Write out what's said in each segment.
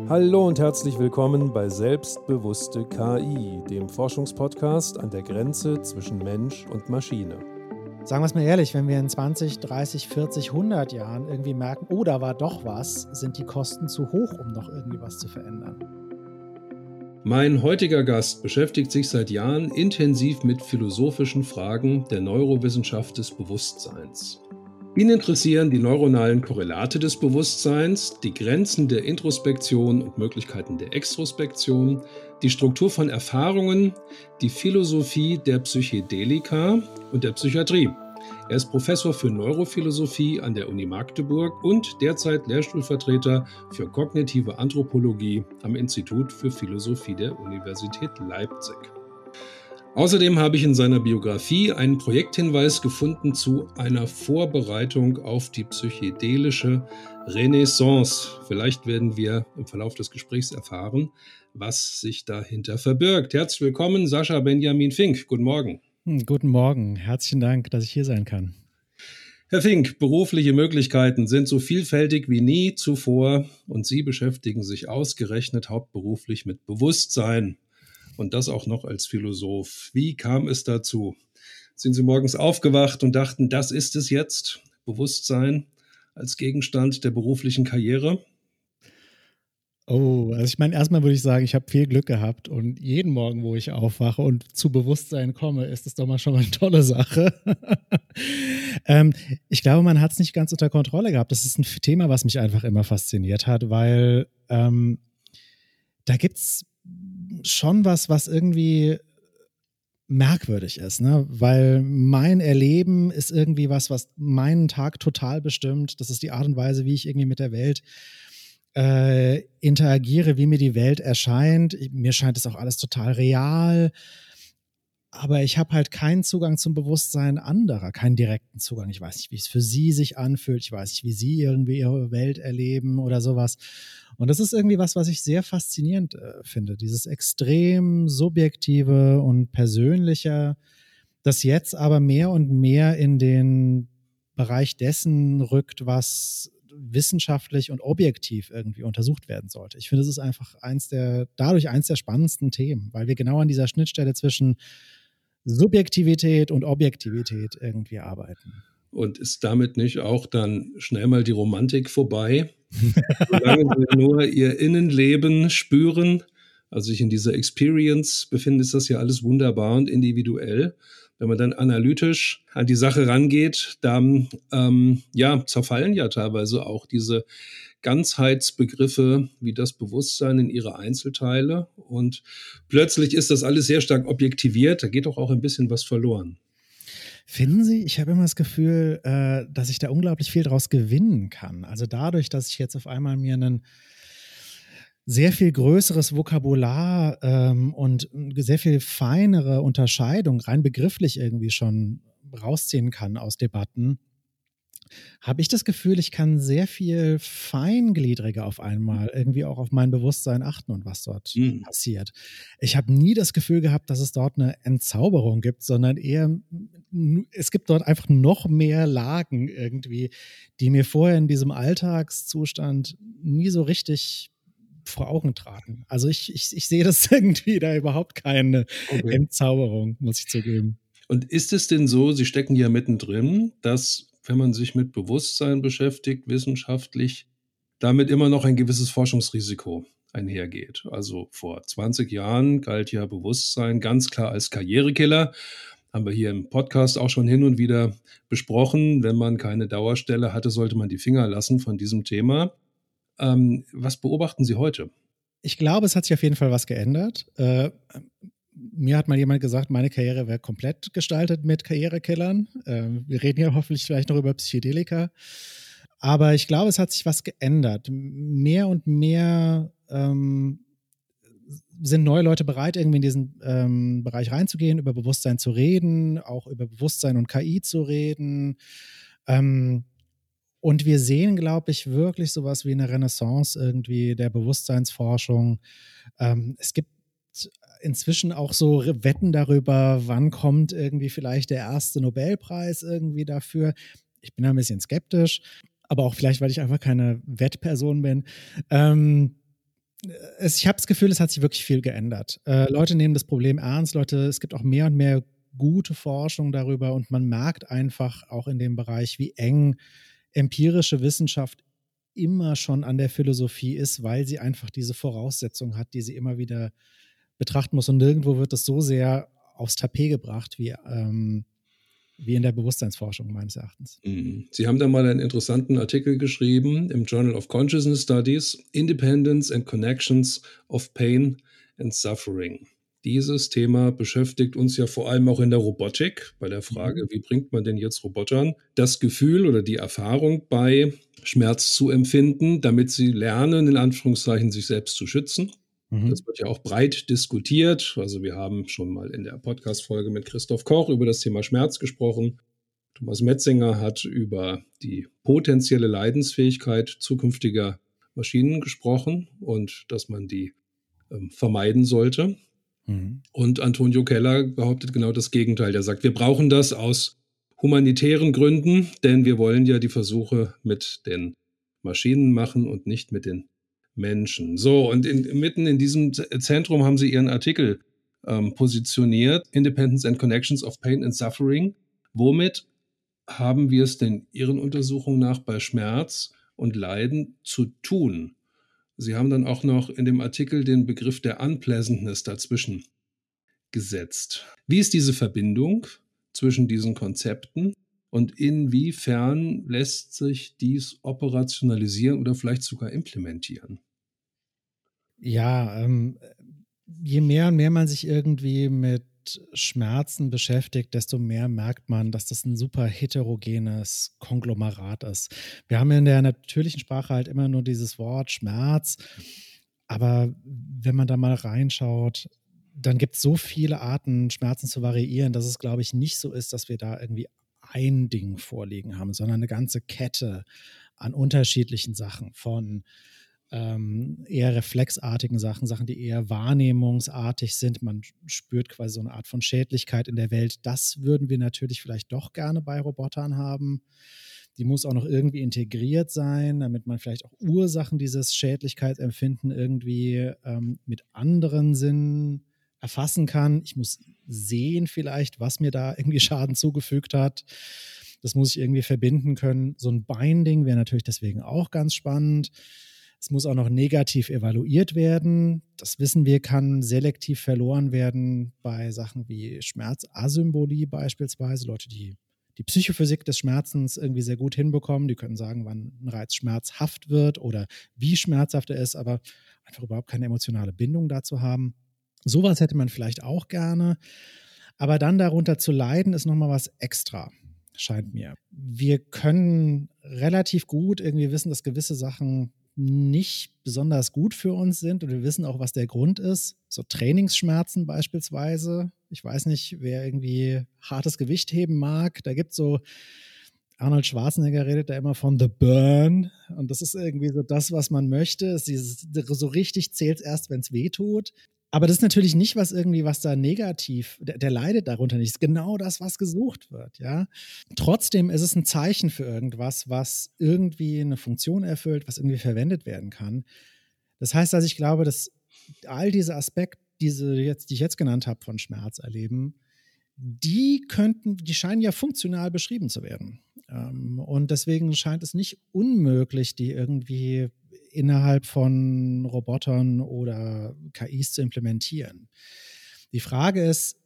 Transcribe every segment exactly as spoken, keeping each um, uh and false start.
Hallo und herzlich willkommen bei Selbstbewusste K I, dem Forschungspodcast an der Grenze zwischen Mensch und Maschine. Sagen wir es mal ehrlich, wenn wir in zwanzig, dreißig, vierzig, hundert Jahren irgendwie merken, oh, da war doch was, sind die Kosten zu hoch, um noch irgendwie was zu verändern. Mein heutiger Gast beschäftigt sich seit Jahren intensiv mit philosophischen Fragen der Neurowissenschaft des Bewusstseins. Ihn interessieren die neuronalen Korrelate des Bewusstseins, die Grenzen der Introspektion und Möglichkeiten der Extrospektion, die Struktur von Erfahrungen, die Philosophie der Psychedelika und der Psychiatrie. Er ist Professor für Neurophilosophie an der Uni Magdeburg und derzeit Lehrstuhlvertreter für kognitive Anthropologie am Institut für Philosophie der Universität Leipzig. Außerdem habe ich in seiner Biografie einen Projekthinweis gefunden zu einer Vorbereitung auf die psychedelische Renaissance. Vielleicht werden wir im Verlauf des Gesprächs erfahren, was sich dahinter verbirgt. Herzlich willkommen, Sascha Benjamin Fink. Guten Morgen. Guten Morgen. Herzlichen Dank, dass ich hier sein kann. Herr Fink, berufliche Möglichkeiten sind so vielfältig wie nie zuvor und Sie beschäftigen sich ausgerechnet hauptberuflich mit Bewusstsein. Und das auch noch als Philosoph. Wie kam es dazu? Sind Sie morgens aufgewacht und dachten, das ist es jetzt? Bewusstsein als Gegenstand der beruflichen Karriere? Oh, also ich meine, erstmal würde ich sagen, ich habe viel Glück gehabt und jeden Morgen, wo ich aufwache und zu Bewusstsein komme, ist das doch mal schon mal eine tolle Sache. ähm, ich glaube, man hat es nicht ganz unter Kontrolle gehabt. Das ist ein Thema, was mich einfach immer fasziniert hat, weil ähm, da gibt es schon was, was irgendwie merkwürdig ist, ne? Weil mein Erleben ist irgendwie was, was meinen Tag total bestimmt. Das ist die Art und Weise, wie ich irgendwie mit der Welt äh, interagiere, wie mir die Welt erscheint. Mir scheint es auch alles total real. Aber ich habe halt keinen Zugang zum Bewusstsein anderer, keinen direkten Zugang. Ich weiß nicht, wie es für sie sich anfühlt. Ich weiß nicht, wie sie irgendwie ihre Welt erleben oder sowas. Und das ist irgendwie was, was ich sehr faszinierend äh, finde. Dieses extrem subjektive und persönliche, das jetzt aber mehr und mehr in den Bereich dessen rückt, was wissenschaftlich und objektiv irgendwie untersucht werden sollte. Ich finde, es ist einfach eins der, dadurch eins der spannendsten Themen, weil wir genau an dieser Schnittstelle zwischen Subjektivität und Objektivität irgendwie arbeiten. Und ist damit nicht auch dann schnell mal die Romantik vorbei? Solange wir nur ihr Innenleben spüren, also sich in dieser Experience befinden, ist das ja alles wunderbar und individuell. Wenn man dann analytisch an die Sache rangeht, dann ähm, ja, zerfallen ja teilweise auch diese Ganzheitsbegriffe wie das Bewusstsein in ihre Einzelteile. Und plötzlich ist das alles sehr stark objektiviert. Da geht doch auch ein bisschen was verloren. Finden Sie? Ich habe immer das Gefühl, äh, dass ich da unglaublich viel draus gewinnen kann. Also dadurch, dass ich jetzt auf einmal mir einen sehr viel größeres Vokabular ähm, und sehr viel feinere Unterscheidung rein begrifflich irgendwie schon rausziehen kann aus Debatten, habe ich das Gefühl, ich kann sehr viel feingliedriger auf einmal irgendwie auch auf mein Bewusstsein achten und was dort mhm. passiert. Ich habe nie das Gefühl gehabt, dass es dort eine Entzauberung gibt, sondern eher, es gibt dort einfach noch mehr Lagen irgendwie, die mir vorher in diesem Alltagszustand nie so richtig vor Augen traten. Also ich, ich, ich sehe das irgendwie da überhaupt keine okay. Entzauberung, muss ich zugeben. Und ist es denn so, Sie stecken ja mittendrin, dass, wenn man sich mit Bewusstsein beschäftigt, wissenschaftlich, damit immer noch ein gewisses Forschungsrisiko einhergeht? Also vor zwanzig Jahren galt ja Bewusstsein ganz klar als Karrierekiller. Haben wir hier im Podcast auch schon hin und wieder besprochen. Wenn man keine Dauerstelle hatte, sollte man die Finger lassen von diesem Thema. Ähm, was beobachten Sie heute? Ich glaube, es hat sich auf jeden Fall was geändert. Äh, Mir hat mal jemand gesagt, meine Karriere wäre komplett gestaltet mit Karrierekillern. Ähm, wir reden ja hoffentlich vielleicht noch über Psychedelika. Aber ich glaube, es hat sich was geändert. Mehr und mehr ähm, sind neue Leute bereit, irgendwie in diesen ähm, Bereich reinzugehen, über Bewusstsein zu reden, auch über Bewusstsein und K I zu reden. Ähm, und wir sehen, glaube ich, wirklich sowas wie eine Renaissance irgendwie der Bewusstseinsforschung. Ähm, es gibt inzwischen auch so Wetten darüber, wann kommt irgendwie vielleicht der erste Nobelpreis irgendwie dafür. Ich bin da ein bisschen skeptisch, aber auch vielleicht, weil ich einfach keine Wettperson bin. Ähm, es, ich habe das Gefühl, es hat sich wirklich viel geändert. Äh, Leute nehmen das Problem ernst, Leute, es gibt auch mehr und mehr gute Forschung darüber und man merkt einfach auch in dem Bereich, wie eng empirische Wissenschaft immer schon an der Philosophie ist, weil sie einfach diese Voraussetzung hat, die sie immer wieder betrachten muss. Und nirgendwo wird das so sehr aufs Tapet gebracht wie, ähm, wie in der Bewusstseinsforschung meines Erachtens. Sie haben da mal einen interessanten Artikel geschrieben im Journal of Consciousness Studies, Independence and Connections of Pain and Suffering. Dieses Thema beschäftigt uns ja vor allem auch in der Robotik, bei der Frage, mhm. wie bringt man denn jetzt Robotern das Gefühl oder die Erfahrung bei, Schmerz zu empfinden, damit sie lernen, in Anführungszeichen, sich selbst zu schützen. Mhm. Das wird ja auch breit diskutiert. Also wir haben schon mal in der Podcast-Folge mit Christoph Koch über das Thema Schmerz gesprochen. Thomas Metzinger hat über die potenzielle Leidensfähigkeit zukünftiger Maschinen gesprochen und dass man die ähm, vermeiden sollte. Mhm. Und Antonio Keller behauptet genau das Gegenteil. Der sagt, wir brauchen das aus humanitären Gründen, denn wir wollen ja die Versuche mit den Maschinen machen und nicht mit den Menschen. So, und in, mitten in diesem Zentrum haben sie ihren Artikel ähm, positioniert, Independence and Connections of Pain and Suffering. Womit haben wir es denn Ihren Untersuchungen nach bei Schmerz und Leiden zu tun? Sie haben dann auch noch in dem Artikel den Begriff der Unpleasantness dazwischen gesetzt. Wie ist diese Verbindung zwischen diesen Konzepten und inwiefern lässt sich dies operationalisieren oder vielleicht sogar implementieren? Ja, ähm, je mehr und mehr man sich irgendwie mit Schmerzen beschäftigt, desto mehr merkt man, dass das ein super heterogenes Konglomerat ist. Wir haben in der natürlichen Sprache halt immer nur dieses Wort Schmerz, aber wenn man da mal reinschaut, dann gibt es so viele Arten, Schmerzen zu variieren, dass es, glaube ich, nicht so ist, dass wir da irgendwie ein Ding vorliegen haben, sondern eine ganze Kette an unterschiedlichen Sachen, von ähm, eher reflexartigen Sachen, Sachen, die eher wahrnehmungsartig sind. Man spürt quasi so eine Art von Schädlichkeit in der Welt. Das würden wir natürlich vielleicht doch gerne bei Robotern haben. Die muss auch noch irgendwie integriert sein, damit man vielleicht auch Ursachen dieses Schädlichkeitsempfinden irgendwie ähm, mit anderen Sinnen erfassen kann. Ich muss sehen vielleicht, was mir da irgendwie Schaden zugefügt hat. Das muss ich irgendwie verbinden können. So ein Binding wäre natürlich deswegen auch ganz spannend. Es muss auch noch negativ evaluiert werden. Das wissen wir, kann selektiv verloren werden bei Sachen wie Schmerzasymbolie beispielsweise. Leute, die die Psychophysik des Schmerzens irgendwie sehr gut hinbekommen, die können sagen, wann ein Reiz schmerzhaft wird oder wie schmerzhaft er ist, aber einfach überhaupt keine emotionale Bindung dazu haben. Sowas hätte man vielleicht auch gerne. Aber dann darunter zu leiden, ist nochmal was extra, scheint mir. Wir können relativ gut irgendwie wissen, dass gewisse Sachen nicht besonders gut für uns sind und wir wissen auch, was der Grund ist. So Trainingsschmerzen beispielsweise. Ich weiß nicht, wer irgendwie hartes Gewicht heben mag. Da gibt es so, Arnold Schwarzenegger redet da immer von The Burn und das ist irgendwie so das, was man möchte. Es ist dieses, so richtig zählt es erst, wenn es weh tut. Aber das ist natürlich nicht was irgendwie, was da negativ, der, der leidet darunter nicht. Das ist genau das, was gesucht wird, ja. Trotzdem ist es ein Zeichen für irgendwas, was irgendwie eine Funktion erfüllt, was irgendwie verwendet werden kann. Das heißt, also ich glaube, dass all diese Aspekte, diese jetzt, die ich jetzt genannt habe von Schmerz erleben, die könnten, die scheinen ja funktional beschrieben zu werden. Und deswegen scheint es nicht unmöglich, die irgendwie innerhalb von Robotern oder K Is zu implementieren. Die Frage ist,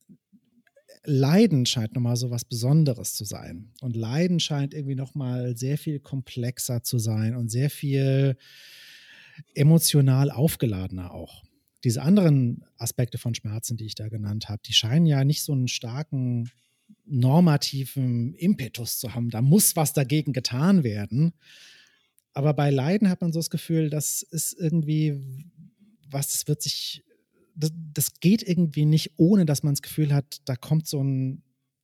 Leiden scheint nochmal so was Besonderes zu sein. Und Leiden scheint irgendwie nochmal sehr viel komplexer zu sein und sehr viel emotional aufgeladener auch. Diese anderen Aspekte von Schmerzen, die ich da genannt habe, die scheinen ja nicht so einen starken normativen Impetus zu haben. Da muss was dagegen getan werden. Aber bei Leiden hat man so das Gefühl, das ist irgendwie was, das wird sich, das, das geht irgendwie nicht, ohne dass man das Gefühl hat, da kommt so ein,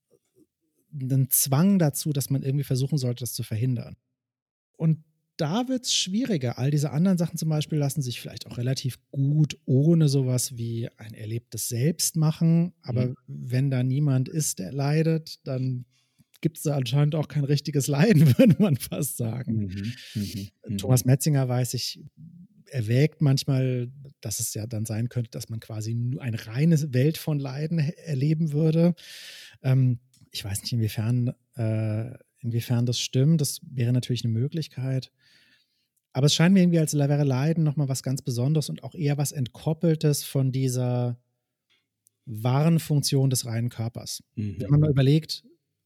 ein Zwang dazu, dass man irgendwie versuchen sollte, das zu verhindern. Und da wird es schwieriger. All diese anderen Sachen zum Beispiel lassen sich vielleicht auch relativ gut ohne sowas wie ein erlebtes Selbst machen. Aber mhm. wenn da niemand ist, der leidet, dann gibt es da anscheinend auch kein richtiges Leiden, würde man fast sagen. Mhm, mh, mh. Thomas Metzinger, weiß ich, erwägt manchmal, dass es ja dann sein könnte, dass man quasi nur eine reine Welt von Leiden erleben würde. Ähm, ich weiß nicht, inwiefern, äh, inwiefern das stimmt. Das wäre natürlich eine Möglichkeit. Aber es scheint mir irgendwie, als wäre Leiden nochmal was ganz Besonderes und auch eher was Entkoppeltes von dieser wahren Funktion des reinen Körpers. Mhm. Wenn man mal überlegt,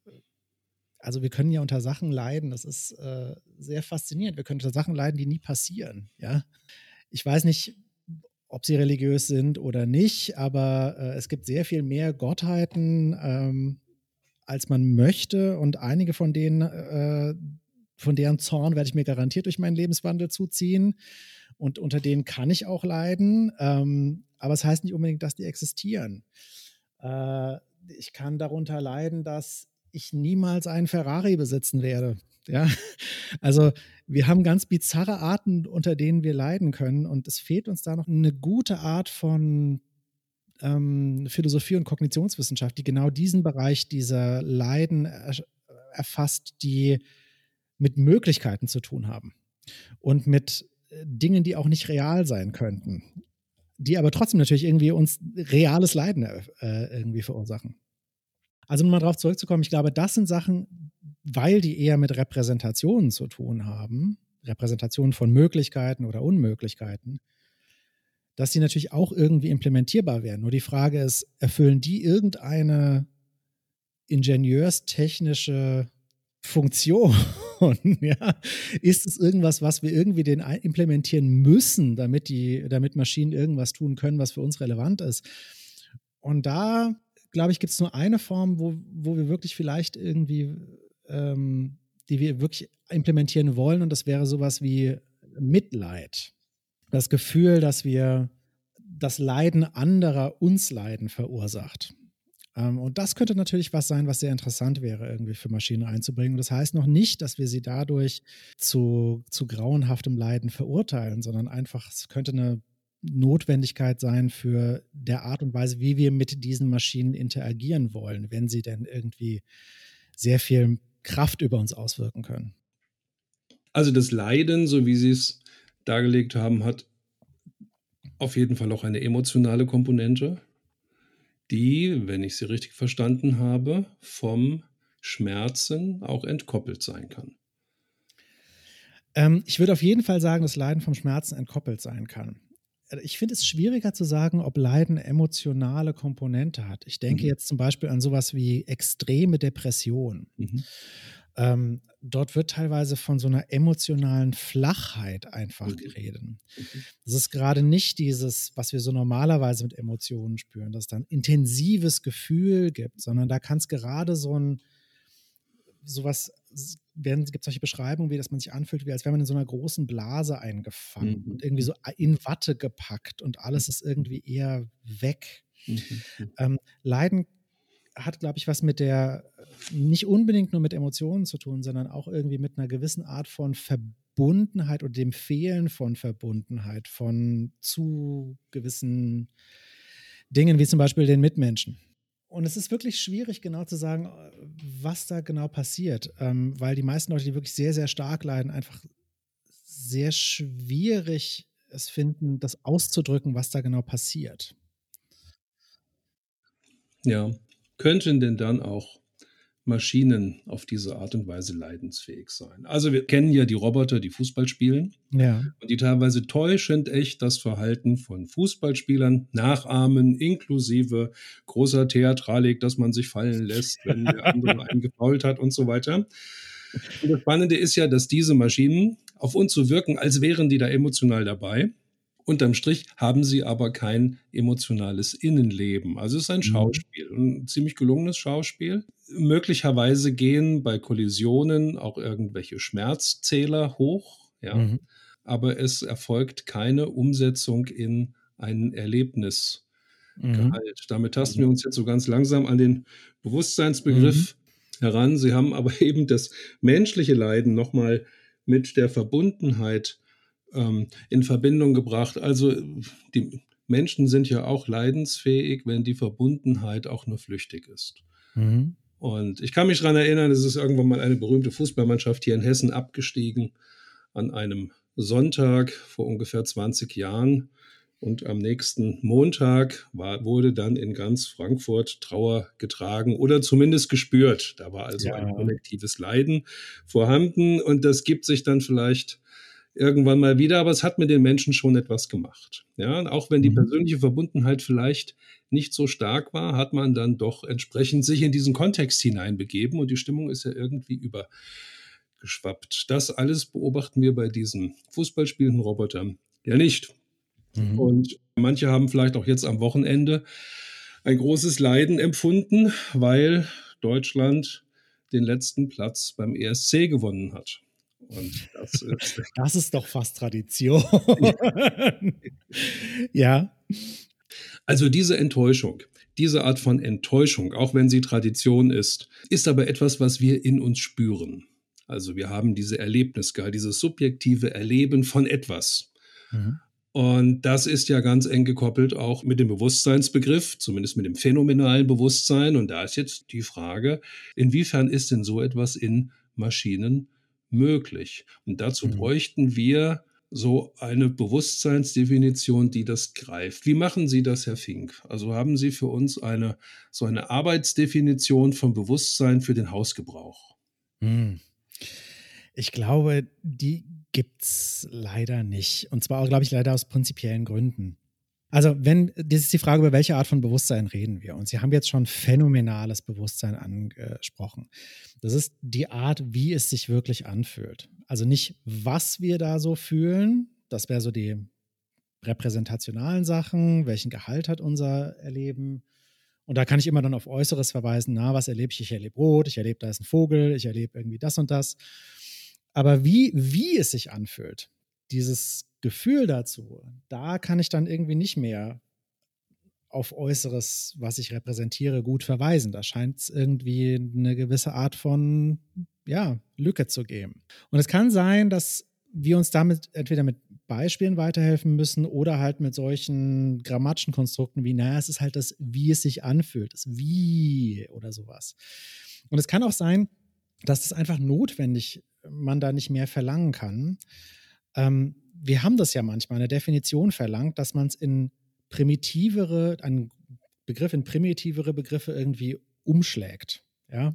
also wir können ja unter Sachen leiden, das ist äh, sehr faszinierend. Wir können unter Sachen leiden, die nie passieren. Ja? Ich weiß nicht, ob sie religiös sind oder nicht, aber äh, es gibt sehr viel mehr Gottheiten, ähm, als man möchte. Und einige von denen, äh, von deren Zorn werde ich mir garantiert durch meinen Lebenswandel zuziehen. Und unter denen kann ich auch leiden. Ähm, aber es heißt nicht unbedingt, dass die existieren. Äh, ich kann darunter leiden, dass ich niemals einen Ferrari besitzen werde. Ja, also wir haben ganz bizarre Arten, unter denen wir leiden können. Und es fehlt uns da noch eine gute Art von ähm, Philosophie und Kognitionswissenschaft, die genau diesen Bereich dieser Leiden er, erfasst, die mit Möglichkeiten zu tun haben und mit Dingen, die auch nicht real sein könnten, die aber trotzdem natürlich irgendwie uns reales Leiden äh, irgendwie verursachen. Also um mal darauf zurückzukommen, ich glaube, das sind Sachen, weil die eher mit Repräsentationen zu tun haben, Repräsentationen von Möglichkeiten oder Unmöglichkeiten, dass die natürlich auch irgendwie implementierbar wären. Nur die Frage ist, erfüllen die irgendeine ingenieurstechnische Funktion? Ja? Ist es irgendwas, was wir irgendwie den implementieren müssen, damit, die, damit Maschinen irgendwas tun können, was für uns relevant ist? Und da, glaube ich, gibt es nur eine Form, wo, wo wir wirklich vielleicht irgendwie, ähm, die wir wirklich implementieren wollen, und das wäre sowas wie Mitleid. Das Gefühl, dass wir das Leiden anderer uns Leiden verursacht. Ähm, und das könnte natürlich was sein, was sehr interessant wäre, irgendwie für Maschinen einzubringen. Und das heißt noch nicht, dass wir sie dadurch zu, zu grauenhaftem Leiden verurteilen, sondern einfach, es könnte eine Notwendigkeit sein für der Art und Weise, wie wir mit diesen Maschinen interagieren wollen, wenn sie denn irgendwie sehr viel Kraft über uns auswirken können. Also das Leiden, so wie Sie es dargelegt haben, hat auf jeden Fall auch eine emotionale Komponente, die, wenn ich sie richtig verstanden habe, vom Schmerzen auch entkoppelt sein kann. Ähm, ich würde auf jeden Fall sagen, dass Leiden vom Schmerzen entkoppelt sein kann. Ich finde es schwieriger zu sagen, ob Leiden emotionale Komponente hat. Ich denke mhm. jetzt zum Beispiel an sowas wie extreme Depression. Mhm. Ähm, dort wird teilweise von so einer emotionalen Flachheit einfach mhm. geredet. Mhm. Das ist gerade nicht dieses, was wir so normalerweise mit Emotionen spüren, dass es dann ein intensives Gefühl gibt, sondern da kann es gerade so ein sowas, es gibt solche Beschreibungen, wie dass man sich anfühlt, wie als wäre man in so einer großen Blase eingefangen mhm. und irgendwie so in Watte gepackt und alles ist irgendwie eher weg. Mhm. Ähm, Leiden hat, glaube ich, was mit der, nicht unbedingt nur mit Emotionen zu tun, sondern auch irgendwie mit einer gewissen Art von Verbundenheit oder dem Fehlen von Verbundenheit von zu gewissen Dingen, wie zum Beispiel den Mitmenschen. Und es ist wirklich schwierig, genau zu sagen, was da genau passiert, ähm, weil die meisten Leute, die wirklich sehr, sehr stark leiden, einfach sehr schwierig es finden, das auszudrücken, was da genau passiert. Ja, könnten denn dann auch Maschinen auf diese Art und Weise leidensfähig sein? Also wir kennen ja die Roboter, die Fußball spielen. Ja. Und die teilweise täuschend echt das Verhalten von Fußballspielern nachahmen, inklusive großer Theatralik, dass man sich fallen lässt, wenn der andere einen gefault hat und so weiter. Und das Spannende ist ja, dass diese Maschinen auf uns so wirken, als wären die da emotional dabei. Unterm Strich haben sie aber kein emotionales Innenleben. Also es ist ein Schauspiel, ein ziemlich gelungenes Schauspiel. Möglicherweise gehen bei Kollisionen auch irgendwelche Schmerzzähler hoch, ja. Mhm. Aber es erfolgt keine Umsetzung in ein Erlebnisgehalt. Mhm. Damit tasten wir uns jetzt so ganz langsam an den Bewusstseinsbegriff mhm. heran. Sie haben aber eben das menschliche Leiden nochmal mit der Verbundenheit ähm, in Verbindung gebracht. Also die Menschen sind ja auch leidensfähig, wenn die Verbundenheit auch nur flüchtig ist. Mhm. Und ich kann mich daran erinnern, es ist irgendwann mal eine berühmte Fußballmannschaft hier in Hessen abgestiegen an einem Sonntag vor ungefähr zwanzig Jahren. Und am nächsten Montag war, wurde dann in ganz Frankfurt Trauer getragen oder zumindest gespürt. Da war also ein Ja. kollektives Leiden vorhanden und das gibt sich dann vielleicht irgendwann mal wieder, aber es hat mit den Menschen schon etwas gemacht. Ja, und auch wenn die Mhm. persönliche Verbundenheit vielleicht nicht so stark war, hat man dann doch entsprechend sich in diesen Kontext hineinbegeben und die Stimmung ist ja irgendwie übergeschwappt. Das alles beobachten wir bei diesen fußballspielenden Robotern ja nicht. Mhm. Und manche haben vielleicht auch jetzt am Wochenende ein großes Leiden empfunden, weil Deutschland den letzten Platz beim E S C gewonnen hat. Und das ist, Das ist doch fast Tradition. Ja. also diese Enttäuschung, diese Art von Enttäuschung, auch wenn sie Tradition ist, ist aber etwas, was wir in uns spüren. Also wir haben diese Erlebnisgabe, dieses subjektive Erleben von etwas. Mhm. Und das ist ja ganz eng gekoppelt auch mit dem Bewusstseinsbegriff, zumindest mit dem phänomenalen Bewusstsein. Und da ist jetzt die Frage, inwiefern ist denn so etwas in Maschinen möglich? Und dazu Mhm. bräuchten wir so eine Bewusstseinsdefinition, die das greift. Wie machen Sie das, Herr Fink? Also haben Sie für uns eine, so eine Arbeitsdefinition von Bewusstsein für den Hausgebrauch? Hm. Ich glaube, die gibt's leider nicht. Und zwar auch, glaube ich, leider aus prinzipiellen Gründen. Also, wenn, das ist die Frage, über welche Art von Bewusstsein reden wir? Und Sie haben jetzt schon phänomenales Bewusstsein angesprochen. Das ist die Art, wie es sich wirklich anfühlt. Also nicht, was wir da so fühlen, das wäre so die repräsentationalen Sachen, welchen Gehalt hat unser Erleben. Und da kann ich immer dann auf Äußeres verweisen, na, was erlebe ich? Ich erlebe Rot, ich erlebe, da ist ein Vogel, ich erlebe irgendwie das und das. Aber wie, wie es sich anfühlt, dieses Gefühl dazu, da kann ich dann irgendwie nicht mehr auf Äußeres, was ich repräsentiere, gut verweisen. Da scheint es irgendwie eine gewisse Art von, ja, Lücke zu geben. Und es kann sein, dass wir uns damit entweder mit Beispielen weiterhelfen müssen oder halt mit solchen grammatischen Konstrukten wie, naja, es ist halt das, wie es sich anfühlt, das Wie oder sowas. Und es kann auch sein, dass es einfach notwendig, man da nicht mehr verlangen kann. Ähm, wir haben das ja manchmal, eine Definition verlangt, dass man es in primitivere, einen Begriff in primitivere Begriffe irgendwie umschlägt. Ja?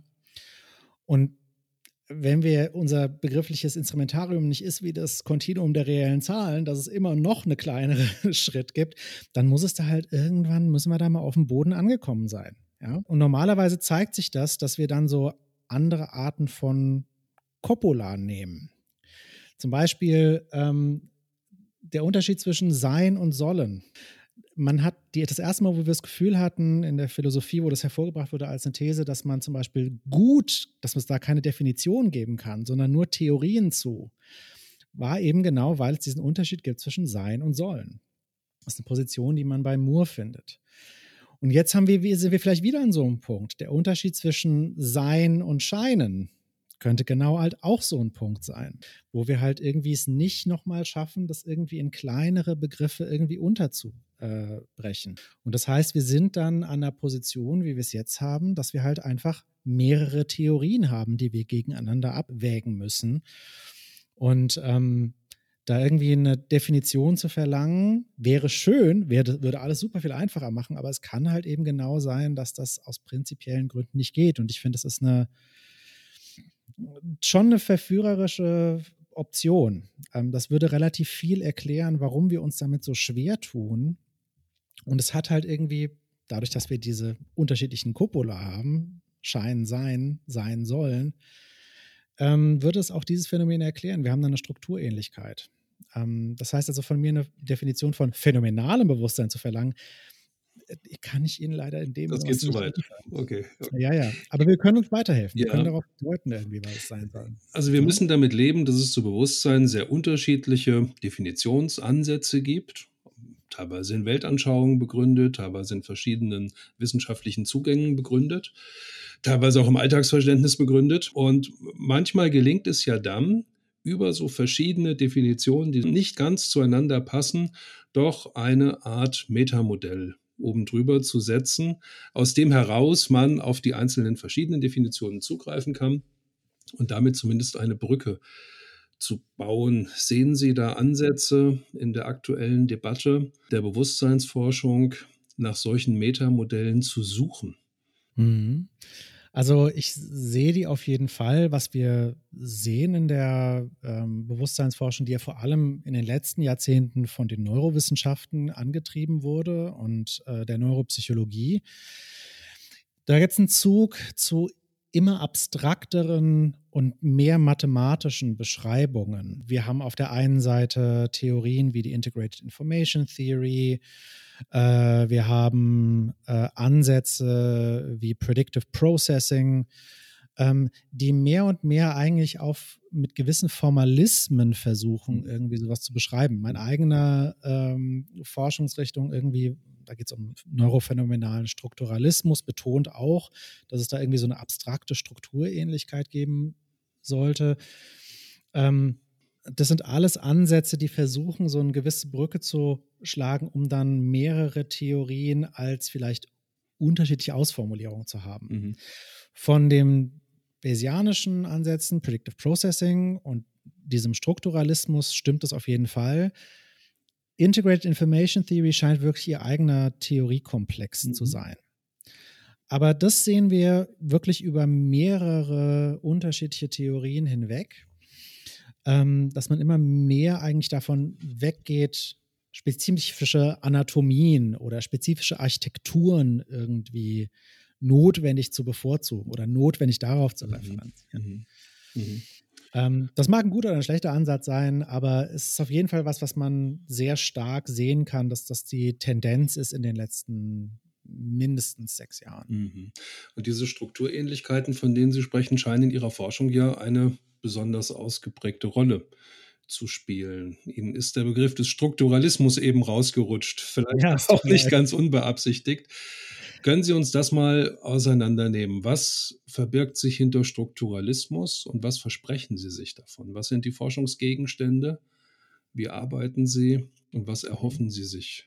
Und wenn wir unser begriffliches Instrumentarium nicht ist wie das Kontinuum der reellen Zahlen, dass es immer noch eine kleinere Schritt gibt, dann muss es da halt irgendwann, müssen wir da mal auf dem Boden angekommen sein. Ja? Und normalerweise zeigt sich das, dass wir dann so andere Arten von Copula nehmen. Zum Beispiel ähm, der Unterschied zwischen Sein und Sollen. Man hat die, das erste Mal, wo wir das Gefühl hatten in der Philosophie, wo das hervorgebracht wurde als eine These, dass man zum Beispiel gut, dass es da keine Definition geben kann, sondern nur Theorien zu, war eben genau, weil es diesen Unterschied gibt zwischen Sein und Sollen. Das ist eine Position, die man bei Moore findet. Und jetzt haben wir, sind wir vielleicht wieder an so einem Punkt. Der Unterschied zwischen Sein und Scheinen könnte genau halt auch so ein Punkt sein, wo wir halt irgendwie es nicht nochmal schaffen, das irgendwie in kleinere Begriffe irgendwie unterzubrechen. Und das heißt, wir sind dann an der Position, wie wir es jetzt haben, dass wir halt einfach mehrere Theorien haben, die wir gegeneinander abwägen müssen. Und ähm, da irgendwie eine Definition zu verlangen, wäre schön, wäre, würde alles super viel einfacher machen, aber es kann halt eben genau sein, dass das aus prinzipiellen Gründen nicht geht. Und ich finde, das ist eine schon eine verführerische Option. Ähm, das würde relativ viel erklären, warum wir uns damit so schwer tun. Und es hat halt irgendwie, dadurch, dass wir diese unterschiedlichen Copula haben, Schein, Sein, sein sollen, ähm, würde es auch dieses Phänomen erklären. Wir haben da eine Strukturähnlichkeit. Ähm, das heißt also, von mir eine Definition von phänomenalem Bewusstsein zu verlangen, kann ich Ihnen leider in dem Das geht Maße zu nicht weit. liefern. Okay. okay. Ja, ja. Aber wir können uns weiterhelfen. Wir können Ja. darauf deuten, irgendwie, was es sein soll. Also wir Ja? müssen damit leben, dass es zu Bewusstsein sehr unterschiedliche Definitionsansätze gibt. Teilweise in Weltanschauungen begründet, teilweise in verschiedenen wissenschaftlichen Zugängen begründet, teilweise auch im Alltagsverständnis begründet. Und manchmal gelingt es ja dann, über so verschiedene Definitionen, die nicht ganz zueinander passen, doch eine Art Metamodell oben drüber zu setzen, aus dem heraus man auf die einzelnen verschiedenen Definitionen zugreifen kann und damit zumindest eine Brücke zu bauen. Sehen Sie da Ansätze in der aktuellen Debatte der Bewusstseinsforschung, nach solchen Metamodellen zu suchen? Mhm. Also ich sehe die auf jeden Fall. Was wir sehen in der ähm, Bewusstseinsforschung, die ja vor allem in den letzten Jahrzehnten von den Neurowissenschaften angetrieben wurde und äh, der Neuropsychologie, da gibt es einen Zug zu immer abstrakteren und mehr mathematischen Beschreibungen. Wir haben auf der einen Seite Theorien wie die Integrated Information Theory, äh, wir haben äh, Ansätze wie Predictive Processing, ähm, die mehr und mehr eigentlich auf mit gewissen Formalismen versuchen, irgendwie sowas zu beschreiben. Mein eigener ähm, Forschungsrichtung irgendwie, da geht es um neurophänomenalen Strukturalismus, betont auch, dass es da irgendwie so eine abstrakte Strukturähnlichkeit geben sollte. Ähm, das sind alles Ansätze, die versuchen, so eine gewisse Brücke zu schlagen, um dann mehrere Theorien als vielleicht unterschiedliche Ausformulierungen zu haben. Mhm. Von dem Bayesianischen Ansätzen, Predictive Processing und diesem Strukturalismus stimmt das auf jeden Fall. Integrated Information Theory scheint wirklich ihr eigener Theoriekomplex Mhm. zu sein. Aber das sehen wir wirklich über mehrere unterschiedliche Theorien hinweg, ähm, dass man immer mehr eigentlich davon weggeht, spezifische Anatomien oder spezifische Architekturen irgendwie notwendig zu bevorzugen oder notwendig darauf zu Mhm. referenzieren. Mhm. Mhm. Ähm, das mag ein guter oder ein schlechter Ansatz sein, aber es ist auf jeden Fall was, was man sehr stark sehen kann, dass das die Tendenz ist in den letzten mindestens sechs Jahren. Mhm. Und diese Strukturähnlichkeiten, von denen Sie sprechen, scheinen in Ihrer Forschung ja eine besonders ausgeprägte Rolle zu spielen. Ihnen ist der Begriff des Strukturalismus eben rausgerutscht, vielleicht Ja, es tut auch mir nicht leid. ganz unbeabsichtigt. Können Sie uns das mal auseinandernehmen? Was verbirgt sich hinter Strukturalismus und was versprechen Sie sich davon? Was sind die Forschungsgegenstände? Wie arbeiten Sie und was erhoffen Sie sich?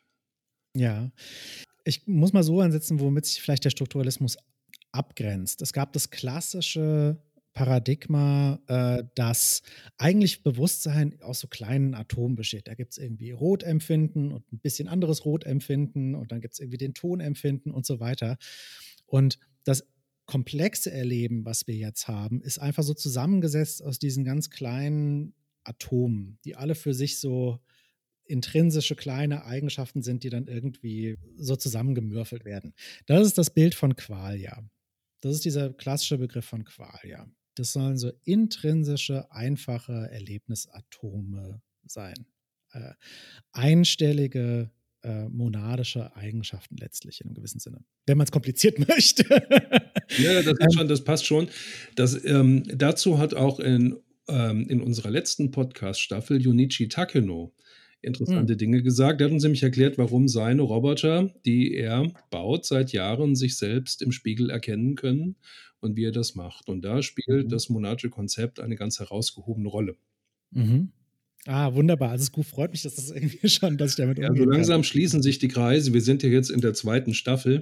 Ja, ich muss mal so ansetzen, womit sich vielleicht der Strukturalismus abgrenzt. Es gab das klassische Paradigma, äh, dass eigentlich Bewusstsein aus so kleinen Atomen besteht. Da gibt es irgendwie Rotempfinden und ein bisschen anderes Rotempfinden und dann gibt es irgendwie den Tonempfinden und so weiter. Und das komplexe Erleben, was wir jetzt haben, ist einfach so zusammengesetzt aus diesen ganz kleinen Atomen, die alle für sich so intrinsische kleine Eigenschaften sind, die dann irgendwie so zusammengemürfelt werden. Das ist das Bild von Qualia. Das ist dieser klassische Begriff von Qualia. Das sollen so intrinsische, einfache Erlebnisatome sein. Äh, einstellige, äh, monadische Eigenschaften letztlich in einem gewissen Sinne. Wenn man es kompliziert möchte. Ja, das ist schon, das passt schon. Das, ähm, dazu hat auch in, ähm, in unserer letzten Podcast-Staffel Junichi Takeno interessante Hm. Dinge gesagt. Er hat uns nämlich erklärt, warum seine Roboter, die er baut, seit Jahren sich selbst im Spiegel erkennen können und wie er das macht. Und da spielt Mhm. das monadische Konzept eine ganz herausgehobene Rolle. Mhm. Ah, wunderbar. Also es gut, freut mich, dass das irgendwie schon, dass ich damit Ja, so umgehen kann. langsam schließen sich die Kreise. Wir sind ja jetzt in der zweiten Staffel.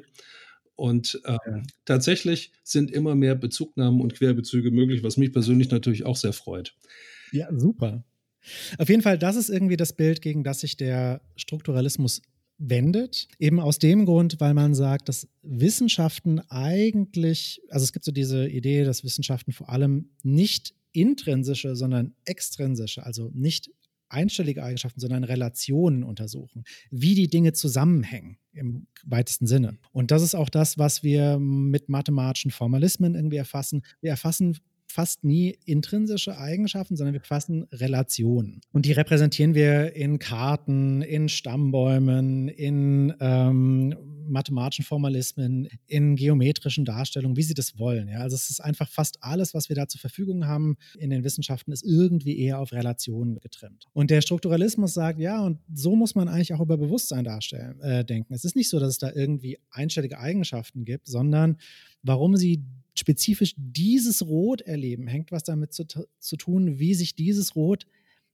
Und ähm, Ja. tatsächlich sind immer mehr Bezugnahmen und Querbezüge möglich, was mich persönlich natürlich auch sehr freut. Ja, super. Auf jeden Fall, das ist irgendwie das Bild, gegen das sich der Strukturalismus wendet. Eben aus dem Grund, weil man sagt, dass Wissenschaften eigentlich, also es gibt so diese Idee, dass Wissenschaften vor allem nicht intrinsische, sondern extrinsische, also nicht einstellige Eigenschaften, sondern Relationen untersuchen, wie die Dinge zusammenhängen im weitesten Sinne. Und das ist auch das, was wir mit mathematischen Formalismen irgendwie erfassen. Wir erfassen fast nie intrinsische Eigenschaften, sondern wir fassen Relationen. Und die repräsentieren wir in Karten, in Stammbäumen, in ähm, mathematischen Formalismen, in geometrischen Darstellungen, wie sie das wollen. Ja? Also es ist einfach fast alles, was wir da zur Verfügung haben in den Wissenschaften, ist irgendwie eher auf Relationen getrimmt. Und der Strukturalismus sagt, ja, und so muss man eigentlich auch über Bewusstsein darstellen, äh, denken. Es ist nicht so, dass es da irgendwie einstellige Eigenschaften gibt, sondern warum sie spezifisch dieses Rot erleben, hängt was damit zu, zu tun, wie sich dieses Rot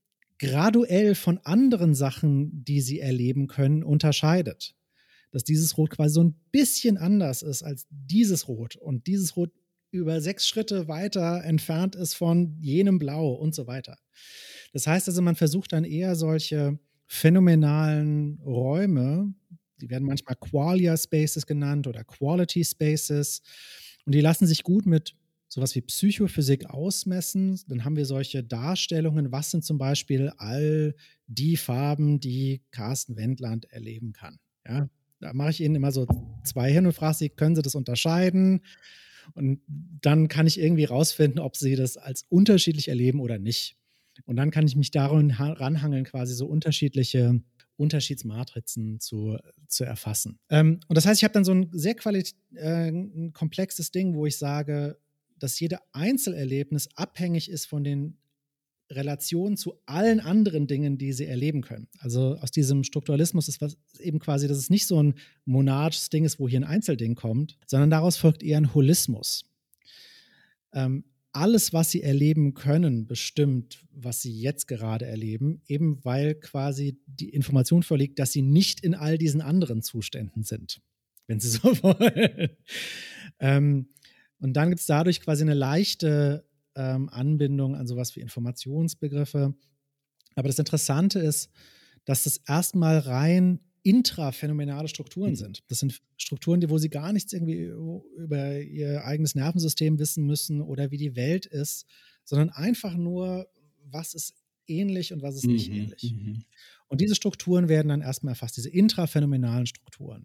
graduell von anderen Sachen, die sie erleben können, unterscheidet. Dass dieses Rot quasi so ein bisschen anders ist als dieses Rot und dieses Rot über sechs Schritte weiter entfernt ist von jenem Blau und so weiter. Das heißt also, man versucht dann eher solche phänomenalen Räume, die werden manchmal Qualia Spaces genannt oder Quality Spaces, und die lassen sich gut mit sowas wie Psychophysik ausmessen. Dann haben wir solche Darstellungen, was sind zum Beispiel all die Farben, die Carsten Wendland erleben kann. Ja, da mache ich Ihnen immer so zwei hin und frage Sie, können Sie das unterscheiden? Und dann kann ich irgendwie rausfinden, ob Sie das als unterschiedlich erleben oder nicht. Und dann kann ich mich daran ranhangeln, quasi so unterschiedliche Unterschiedsmatrizen zu, zu erfassen. Ähm, und das heißt, ich habe dann so ein sehr qualit- äh, ein komplexes Ding, wo ich sage, dass jede Einzelerlebnis abhängig ist von den Relationen zu allen anderen Dingen, die sie erleben können. Also aus diesem Strukturalismus ist was eben quasi, dass es nicht so ein monadisches Ding ist, wo hier ein Einzelding kommt, sondern daraus folgt eher ein Holismus. Ähm, alles, was sie erleben können, bestimmt, was sie jetzt gerade erleben, eben weil quasi die Information vorliegt, dass sie nicht in all diesen anderen Zuständen sind, wenn sie so wollen. ähm, und dann gibt es dadurch quasi eine leichte ähm, Anbindung an sowas wie Informationsbegriffe. Aber das Interessante ist, dass das erstmal rein intraphänomenale Strukturen sind. Das sind Strukturen, die, wo sie gar nichts irgendwie über ihr eigenes Nervensystem wissen müssen oder wie die Welt ist, sondern einfach nur, was ist ähnlich und was ist nicht Mhm, ähnlich. mhm. Und diese Strukturen werden dann erstmal erfasst, diese intraphänomenalen Strukturen.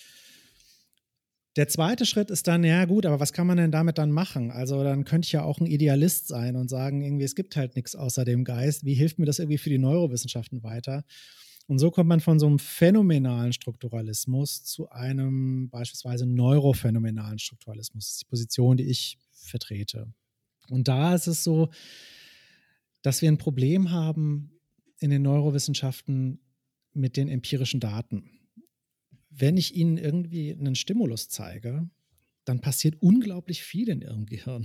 Der zweite Schritt ist dann, ja gut, aber was kann man denn damit dann machen? Also dann könnte ich ja auch ein Idealist sein und sagen, irgendwie, es gibt halt nichts außer dem Geist. Wie hilft mir das irgendwie für die Neurowissenschaften weiter? Und so kommt man von so einem phänomenalen Strukturalismus zu einem beispielsweise neurophänomenalen Strukturalismus. Das ist die Position, die ich vertrete. Und da ist es so, dass wir ein Problem haben in den Neurowissenschaften mit den empirischen Daten. Wenn ich Ihnen irgendwie einen Stimulus zeige, dann passiert unglaublich viel in Ihrem Gehirn.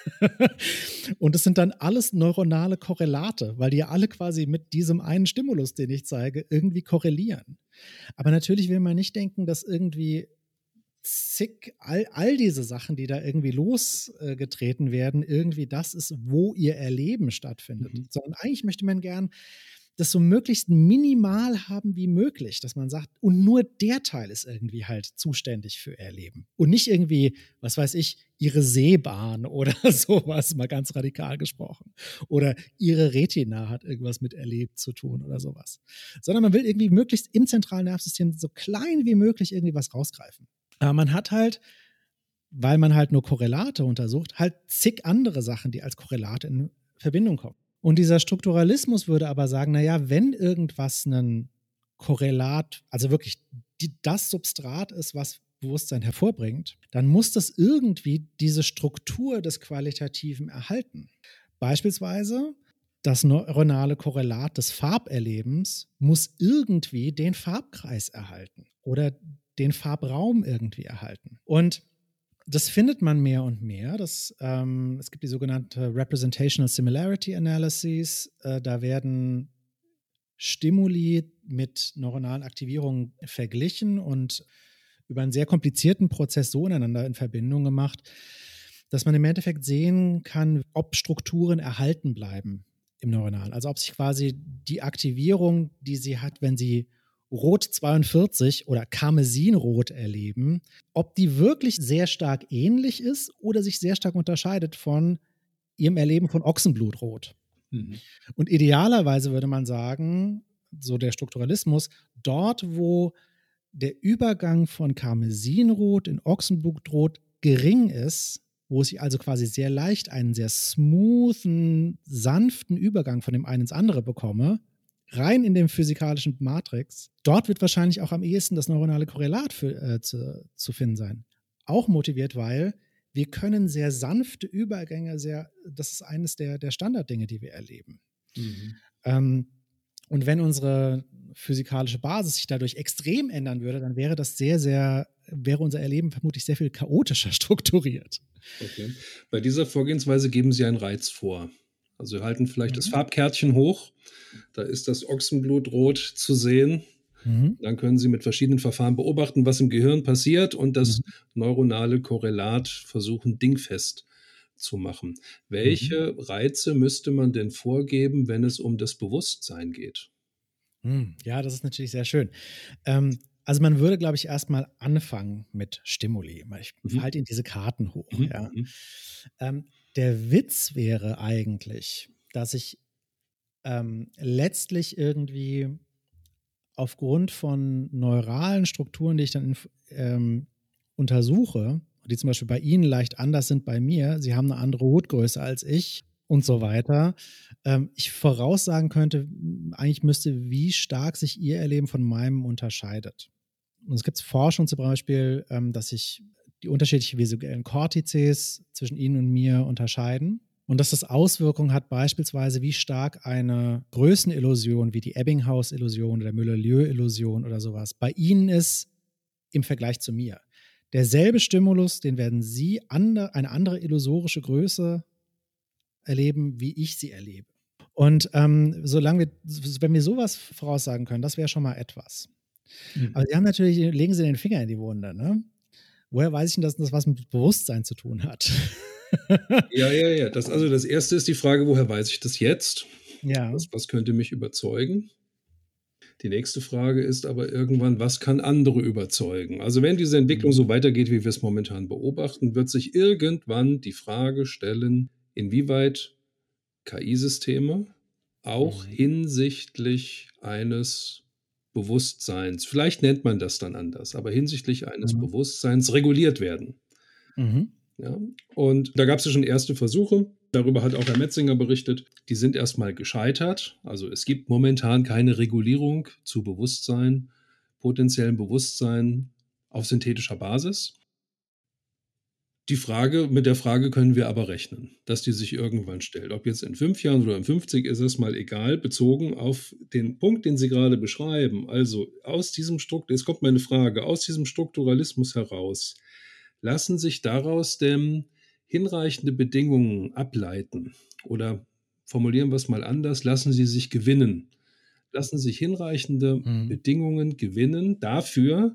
Und es sind dann alles neuronale Korrelate, weil die ja alle quasi mit diesem einen Stimulus, den ich zeige, irgendwie korrelieren. Aber natürlich will man nicht denken, dass irgendwie zig, all, all diese Sachen, die da irgendwie losgetreten werden, irgendwie das ist, wo ihr Erleben stattfindet. Mhm. Sondern eigentlich möchte man gern das so möglichst minimal haben wie möglich, dass man sagt, und nur der Teil ist irgendwie halt zuständig für Erleben. Und nicht irgendwie, was weiß ich, ihre Sehbahn oder sowas, mal ganz radikal gesprochen. Oder ihre Retina hat irgendwas mit Erlebt zu tun oder sowas. Sondern man will irgendwie möglichst im zentralen Nervensystem so klein wie möglich irgendwie was rausgreifen. Aber man hat halt, weil man halt nur Korrelate untersucht, halt zig andere Sachen, die als Korrelate in Verbindung kommen. Und dieser Strukturalismus würde aber sagen, naja, wenn irgendwas ein Korrelat, also wirklich die, das Substrat ist, was Bewusstsein hervorbringt, dann muss das irgendwie diese Struktur des Qualitativen erhalten. Beispielsweise das neuronale Korrelat des Farberlebens muss irgendwie den Farbkreis erhalten oder den Farbraum irgendwie erhalten. Und das findet man mehr und mehr. Das, ähm, es gibt die sogenannte Representational Similarity Analyses. Äh, da werden Stimuli mit neuronalen Aktivierungen verglichen und über einen sehr komplizierten Prozess so ineinander in Verbindung gemacht, dass man im Endeffekt sehen kann, ob Strukturen erhalten bleiben im Neuronalen. Also ob sich quasi die Aktivierung, die sie hat, wenn sie Rot zweiundvierzig oder Karmesinrot erleben, ob die wirklich sehr stark ähnlich ist oder sich sehr stark unterscheidet von ihrem Erleben von Ochsenblutrot. Mhm. Und idealerweise würde man sagen, so der Strukturalismus, dort, wo der Übergang von Karmesinrot in Ochsenblutrot gering ist, wo es also quasi sehr leicht einen sehr smoothen, sanften Übergang von dem einen ins andere bekomme, rein in dem physikalischen Matrix, dort wird wahrscheinlich auch am ehesten das neuronale Korrelat für, äh, zu, zu finden sein. Auch motiviert, weil wir können sehr sanfte Übergänge, sehr, das ist eines der, der Standarddinge, die wir erleben. Mhm. Ähm, und wenn unsere physikalische Basis sich dadurch extrem ändern würde, dann wäre das sehr, sehr, wäre unser Erleben vermutlich sehr viel chaotischer strukturiert. Okay. Bei dieser Vorgehensweise geben Sie einen Reiz vor. Also wir halten vielleicht mhm. das Farbkärtchen hoch, da ist das Ochsenblutrot zu sehen Mhm. Dann können Sie mit verschiedenen Verfahren beobachten, was im Gehirn passiert und das Mhm. neuronale Korrelat versuchen, dingfest zu machen. Mhm. Welche Reize müsste man denn vorgeben, wenn es um das Bewusstsein geht? Hm, Ja, das ist natürlich sehr schön. Ähm, also man würde, glaube ich, erstmal anfangen mit Stimuli. Ich Mhm. halte Ihnen diese Karten hoch, Mhm. ja. Mhm. Ähm, der Witz wäre eigentlich, dass ich ähm, letztlich irgendwie aufgrund von neuralen Strukturen, die ich dann inf- ähm, untersuche, die zum Beispiel bei Ihnen leicht anders sind bei mir, Sie haben eine andere Hutgröße als ich und so weiter, ähm, ich voraussagen könnte, m, eigentlich müsste, wie stark sich Ihr Erleben von meinem unterscheidet. Und es gibt Forschung zum Beispiel, ähm, dass sich die unterschiedlichen visuellen Kortizes zwischen Ihnen und mir unterscheiden. Und dass das Auswirkungen hat, beispielsweise, wie stark eine Größenillusion wie die Ebbinghaus-Illusion oder Müller-Liouville-Illusion oder sowas bei Ihnen ist im Vergleich zu mir. Derselbe Stimulus, den werden Sie ande, eine andere illusorische Größe erleben, wie ich sie erlebe. Und ähm, solange wir, wenn wir sowas voraussagen können, das wäre schon mal etwas. Mhm. Aber Sie haben natürlich, legen Sie den Finger in die Wunde, ne? Woher weiß ich denn, dass das was mit Bewusstsein zu tun hat? Ja, ja, ja. Das, also das erste ist die Frage, woher weiß ich das jetzt? Ja. Was, was könnte mich überzeugen? Die nächste Frage ist aber irgendwann, was kann andere überzeugen? Also wenn diese Entwicklung Mhm. so weitergeht, wie wir es momentan beobachten, wird sich irgendwann die Frage stellen, inwieweit K I-Systeme auch Mhm. hinsichtlich eines Bewusstseins, vielleicht nennt man das dann anders, aber hinsichtlich eines Mhm. Bewusstseins reguliert werden. Mhm. Ja, und da gab es ja schon erste Versuche. Darüber hat auch Herr Metzinger berichtet. Die sind erstmal gescheitert. Also es gibt momentan keine Regulierung zu Bewusstsein, potenziellem Bewusstsein auf synthetischer Basis. Die Frage, mit der Frage können wir aber rechnen, dass die sich irgendwann stellt. Ob jetzt in fünf Jahren oder in fünfzig, ist es mal egal, bezogen auf den Punkt, den Sie gerade beschreiben. Also aus diesem Struktur, jetzt kommt meine Frage, aus diesem Strukturalismus heraus, lassen sich daraus denn hinreichende Bedingungen ableiten? Oder formulieren wir es mal anders, lassen sie sich gewinnen? Lassen sich hinreichende Mhm. Bedingungen gewinnen dafür,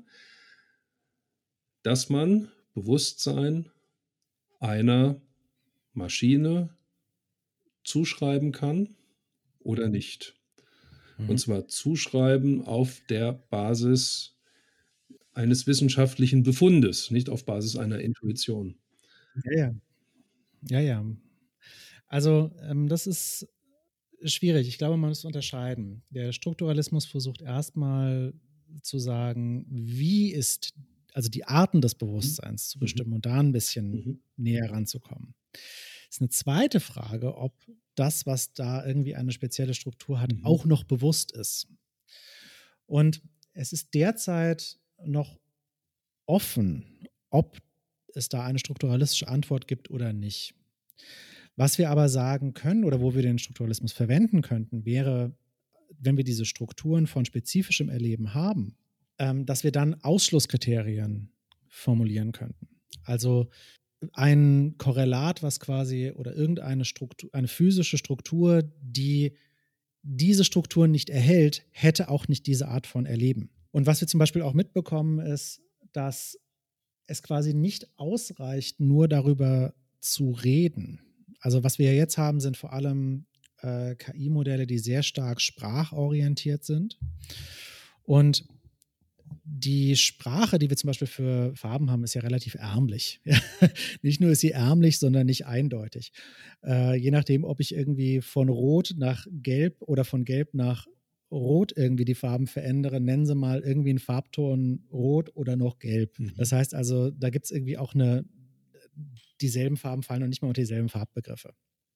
dass man Bewusstsein einer Maschine zuschreiben kann oder nicht? Und Mhm. zwar zuschreiben auf der Basis eines wissenschaftlichen Befundes, nicht auf Basis einer Intuition. Ja, ja. Ja, ja. Also, ähm, das ist schwierig. Ich glaube, man muss unterscheiden. Der Strukturalismus versucht erstmal zu sagen, wie ist, also die Arten des Mhm. Bewusstseins zu Mhm. bestimmen und da ein bisschen Mhm. näher ranzukommen. Ist eine zweite Frage, ob das, was da irgendwie eine spezielle Struktur hat, Mhm. auch noch bewusst ist. Und es ist derzeit noch offen, ob es da eine strukturalistische Antwort gibt oder nicht. Was wir aber sagen können oder wo wir den Strukturalismus verwenden könnten, wäre, wenn wir diese Strukturen von spezifischem Erleben haben, ähm, dass wir dann Ausschlusskriterien formulieren könnten. Also ein Korrelat, was quasi oder irgendeine Struktur, eine physische Struktur, die diese Strukturen nicht erhält, hätte auch nicht diese Art von Erleben. Und was wir zum Beispiel auch mitbekommen, ist, dass es quasi nicht ausreicht, nur darüber zu reden. Also was wir jetzt haben, sind vor allem äh, K I-Modelle, die sehr stark sprachorientiert sind. Und die Sprache, die wir zum Beispiel für Farben haben, ist ja relativ ärmlich. Nicht nur ist sie ärmlich, sondern nicht eindeutig. Äh, je nachdem, ob ich irgendwie von Rot nach Gelb oder von Gelb nach Rot irgendwie die Farben verändere, nennen Sie mal irgendwie einen Farbton Rot oder noch Gelb. Mhm. Das heißt also, da gibt es irgendwie auch eine, dieselben Farben fallen und nicht mal unter dieselben Farbbegriffe.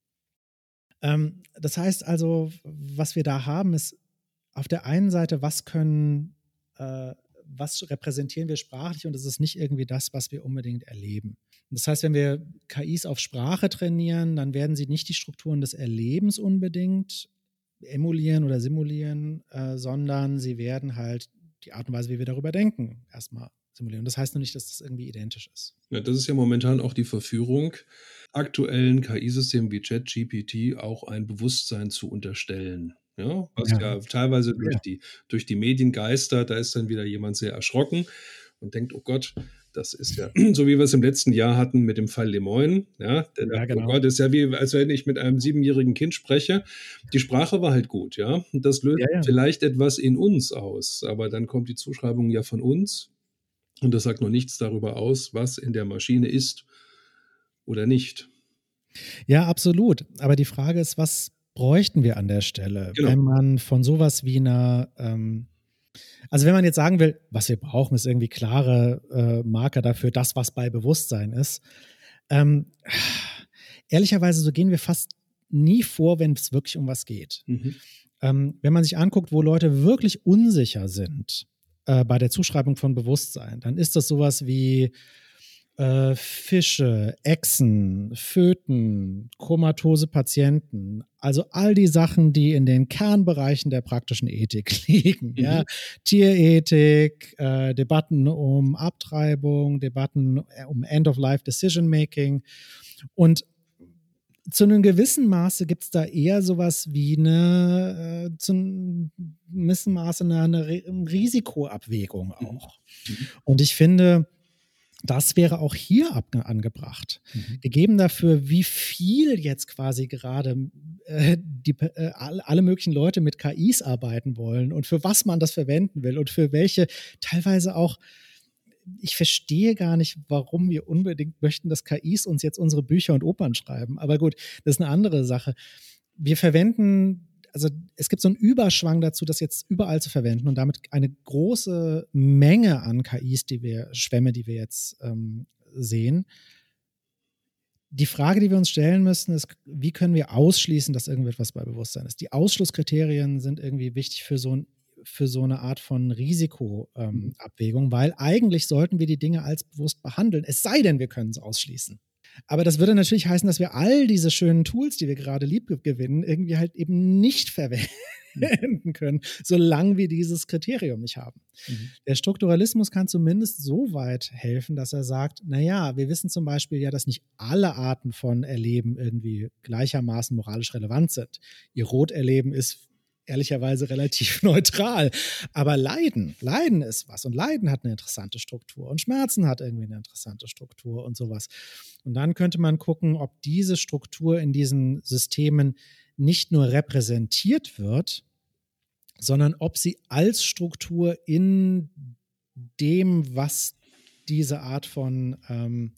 Ähm, das heißt also, was wir da haben, ist auf der einen Seite, was können, äh, was repräsentieren wir sprachlich und es ist nicht irgendwie das, was wir unbedingt erleben. Das heißt, wenn wir K Is auf Sprache trainieren, dann werden sie nicht die Strukturen des Erlebens unbedingt emulieren oder simulieren, äh, sondern sie werden halt die Art und Weise, wie wir darüber denken, erstmal simulieren. Das heißt nur nicht, dass das irgendwie identisch ist. Ja, das ist ja momentan auch die Verführung, aktuellen K I-Systemen wie ChatGPT auch ein Bewusstsein zu unterstellen. ja, was Ja. ja teilweise durch Ja. die, durch die Medien geistert. Da ist dann wieder jemand sehr erschrocken und denkt, oh Gott, das ist ja so, wie wir es im letzten Jahr hatten mit dem Fall Lemoyne. Ja, der Ja, dachte, oh genau. Gott, ist ja wie, als wenn ich mit einem siebenjährigen Kind spreche. Die Sprache war halt gut, ja. Und das löst Ja, ja. vielleicht etwas in uns aus, aber dann kommt die Zuschreibung ja von uns und das sagt noch nichts darüber aus, was in der Maschine ist oder nicht. Ja, absolut. Aber die Frage ist, was bräuchten wir an der Stelle, Genau. wenn man von sowas wie einer, ähm, also wenn man jetzt sagen will, was wir brauchen, ist irgendwie klare äh, Marker dafür, das, was bei Bewusstsein ist. Ähm, ehrlicherweise, so gehen wir fast nie vor, wenn es wirklich um was geht. Mhm. Ähm, wenn man sich anguckt, wo Leute wirklich unsicher sind äh, bei der Zuschreibung von Bewusstsein, dann ist das sowas wie äh, Fische, Echsen, Föten, komatose Patienten, also all die Sachen, die in den Kernbereichen der praktischen Ethik liegen. Mhm. Ja? Tierethik, äh, Debatten um Abtreibung, Debatten um End-of-Life-Decision-Making. Und zu einem gewissen Maße gibt es da eher sowas wie eine, äh, zu einem gewissen Maße eine, eine Risikoabwägung auch. Mhm. Und ich finde, das wäre auch hier ab, angebracht. Mhm. Gegeben dafür, wie viel jetzt quasi gerade äh, die, äh, alle möglichen Leute mit K Is arbeiten wollen und für was man das verwenden will und für welche teilweise auch, ich verstehe gar nicht, warum wir unbedingt möchten, dass K Is uns jetzt unsere Bücher und Opern schreiben. Aber gut, das ist eine andere Sache. Wir verwenden, also es gibt so einen Überschwang dazu, das jetzt überall zu verwenden und damit eine große Menge an K Is, die wir, Schwämme, die wir jetzt ähm, sehen. Die Frage, die wir uns stellen müssen, ist, wie können wir ausschließen, dass irgendetwas bei Bewusstsein ist? Die Ausschlusskriterien sind irgendwie wichtig für so ein für so eine Art von Risikoabwägung, ähm, weil eigentlich sollten wir die Dinge als bewusst behandeln, es sei denn, wir können es ausschließen. Aber das würde natürlich heißen, dass wir all diese schönen Tools, die wir gerade lieb gewinnen, irgendwie halt eben nicht verwenden können, solange wir dieses Kriterium nicht haben. Mhm. Der Strukturalismus kann zumindest so weit helfen, dass er sagt, naja, wir wissen zum Beispiel ja, dass nicht alle Arten von Erleben irgendwie gleichermaßen moralisch relevant sind. Ihr Roterleben ist ehrlicherweise relativ neutral. Aber Leiden, Leiden ist was. Und Leiden hat eine interessante Struktur. Und Schmerzen hat irgendwie eine interessante Struktur und sowas. Und dann könnte man gucken, ob diese Struktur in diesen Systemen nicht nur repräsentiert wird, sondern ob sie als Struktur in dem, was diese Art von, ähm,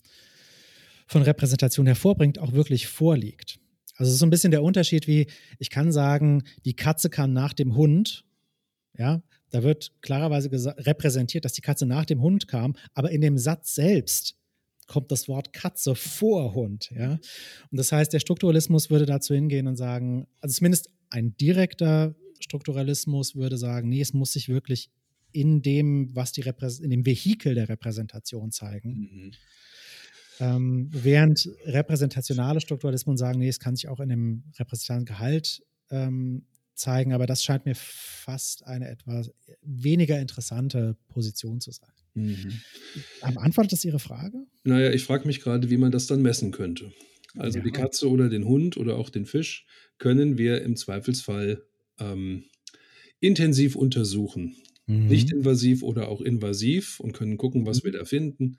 von Repräsentation hervorbringt, auch wirklich vorliegt. Also es ist so ein bisschen der Unterschied, wie ich kann sagen, die Katze kam nach dem Hund. Ja, da wird klarerweise repräsentiert, dass die Katze nach dem Hund kam, aber in dem Satz selbst kommt das Wort Katze vor Hund. Ja, und das heißt, der Strukturalismus würde dazu hingehen und sagen, also zumindest ein direkter Strukturalismus würde sagen, nee, es muss sich wirklich in dem, was die Reprä- in dem Vehikel der Repräsentation zeigen. Mhm. Ähm, während repräsentationale Strukturalismen sagen, nee, es kann sich auch in dem repräsentativen Gehalt ähm, zeigen, aber das scheint mir fast eine etwas weniger interessante Position zu sein. Mhm. Beantwortet das Ihre Frage? Naja, ich frage mich gerade, wie man das dann messen könnte. Also ja. Die Katze oder den Hund oder auch den Fisch können wir im Zweifelsfall ähm, intensiv untersuchen. Mhm. Nicht invasiv oder auch invasiv und können gucken, was mhm. wir da finden.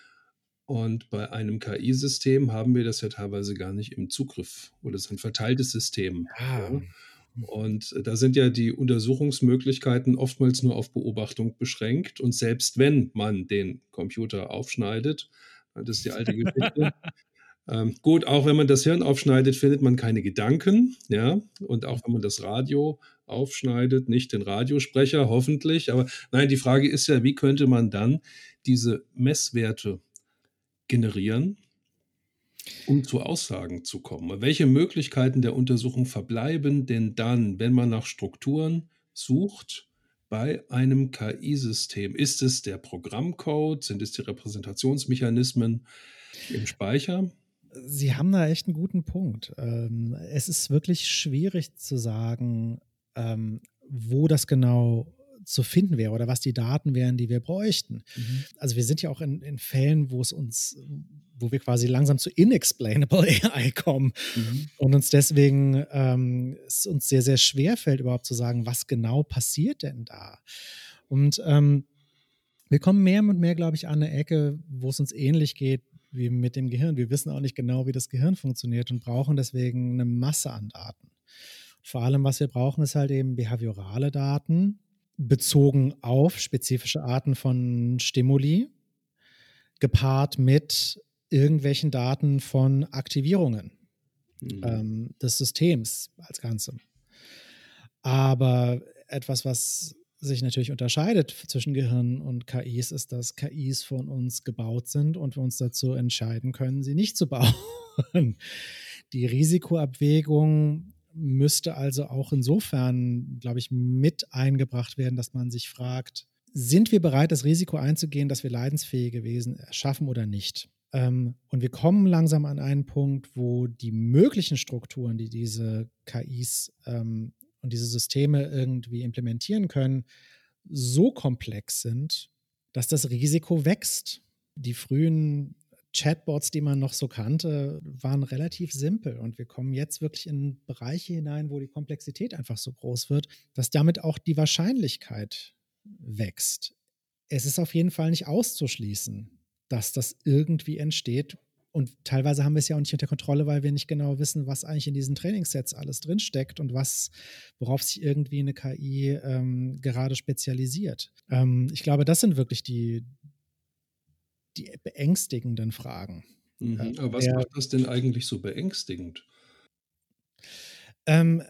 Und bei einem K I-System haben wir das ja teilweise gar nicht im Zugriff oder es ist ein verteiltes System. Ah. Ja. Und da sind ja die Untersuchungsmöglichkeiten oftmals nur auf Beobachtung beschränkt. Und selbst wenn man den Computer aufschneidet, das ist die alte Geschichte. ähm, gut, auch wenn man das Hirn aufschneidet, findet man keine Gedanken. Ja? Und auch wenn man das Radio aufschneidet, nicht den Radiosprecher, hoffentlich. Aber nein, die Frage ist ja, wie könnte man dann diese Messwerte generieren, um zu Aussagen zu kommen? Welche Möglichkeiten der Untersuchung verbleiben denn dann, wenn man nach Strukturen sucht bei einem K I-System? Ist es der Programmcode? Sind es die Repräsentationsmechanismen im Speicher? Sie haben da echt einen guten Punkt. Ähm, es ist wirklich schwierig zu sagen, ähm, wo das genau zu finden wäre oder was die Daten wären, die wir bräuchten. Mhm. Also wir sind ja auch in, in Fällen, wo es uns, wo wir quasi langsam zu inexplainable A I kommen Mhm. und uns deswegen ähm, es uns sehr, sehr schwer fällt, überhaupt zu sagen, was genau passiert denn da? Und ähm, wir kommen mehr und mehr, glaube ich, an eine Ecke, wo es uns ähnlich geht wie mit dem Gehirn. Wir wissen auch nicht genau, wie das Gehirn funktioniert und brauchen deswegen eine Masse an Daten. Vor allem, was wir brauchen, ist halt eben behaviorale Daten, bezogen auf spezifische Arten von Stimuli, gepaart mit irgendwelchen Daten von Aktivierungen Mhm. ähm, des Systems als Ganzem. Aber etwas, was sich natürlich unterscheidet zwischen Gehirn und K Is, ist, dass K Is von uns gebaut sind und wir uns dazu entscheiden können, sie nicht zu bauen. Die Risikoabwägung müsste also auch insofern, glaube ich, mit eingebracht werden, dass man sich fragt, sind wir bereit, das Risiko einzugehen, dass wir leidensfähige Wesen erschaffen oder nicht? Ähm, und wir kommen langsam an einen Punkt, wo die möglichen Strukturen, die diese K Is ähm, und diese Systeme irgendwie implementieren können, so komplex sind, dass das Risiko wächst. Die frühen Chatbots, die man noch so kannte, waren relativ simpel und wir kommen jetzt wirklich in Bereiche hinein, wo die Komplexität einfach so groß wird, dass damit auch die Wahrscheinlichkeit wächst. Es ist auf jeden Fall nicht auszuschließen, dass das irgendwie entsteht. Und teilweise haben wir es ja auch nicht unter Kontrolle, weil wir nicht genau wissen, was eigentlich in diesen Trainingssets alles drinsteckt und was, worauf sich irgendwie eine K I ähm, gerade spezialisiert. Ähm, ich glaube, das sind wirklich die, die beängstigenden Fragen. Mhm. Äh, Aber was der, macht das denn eigentlich so beängstigend? ähm,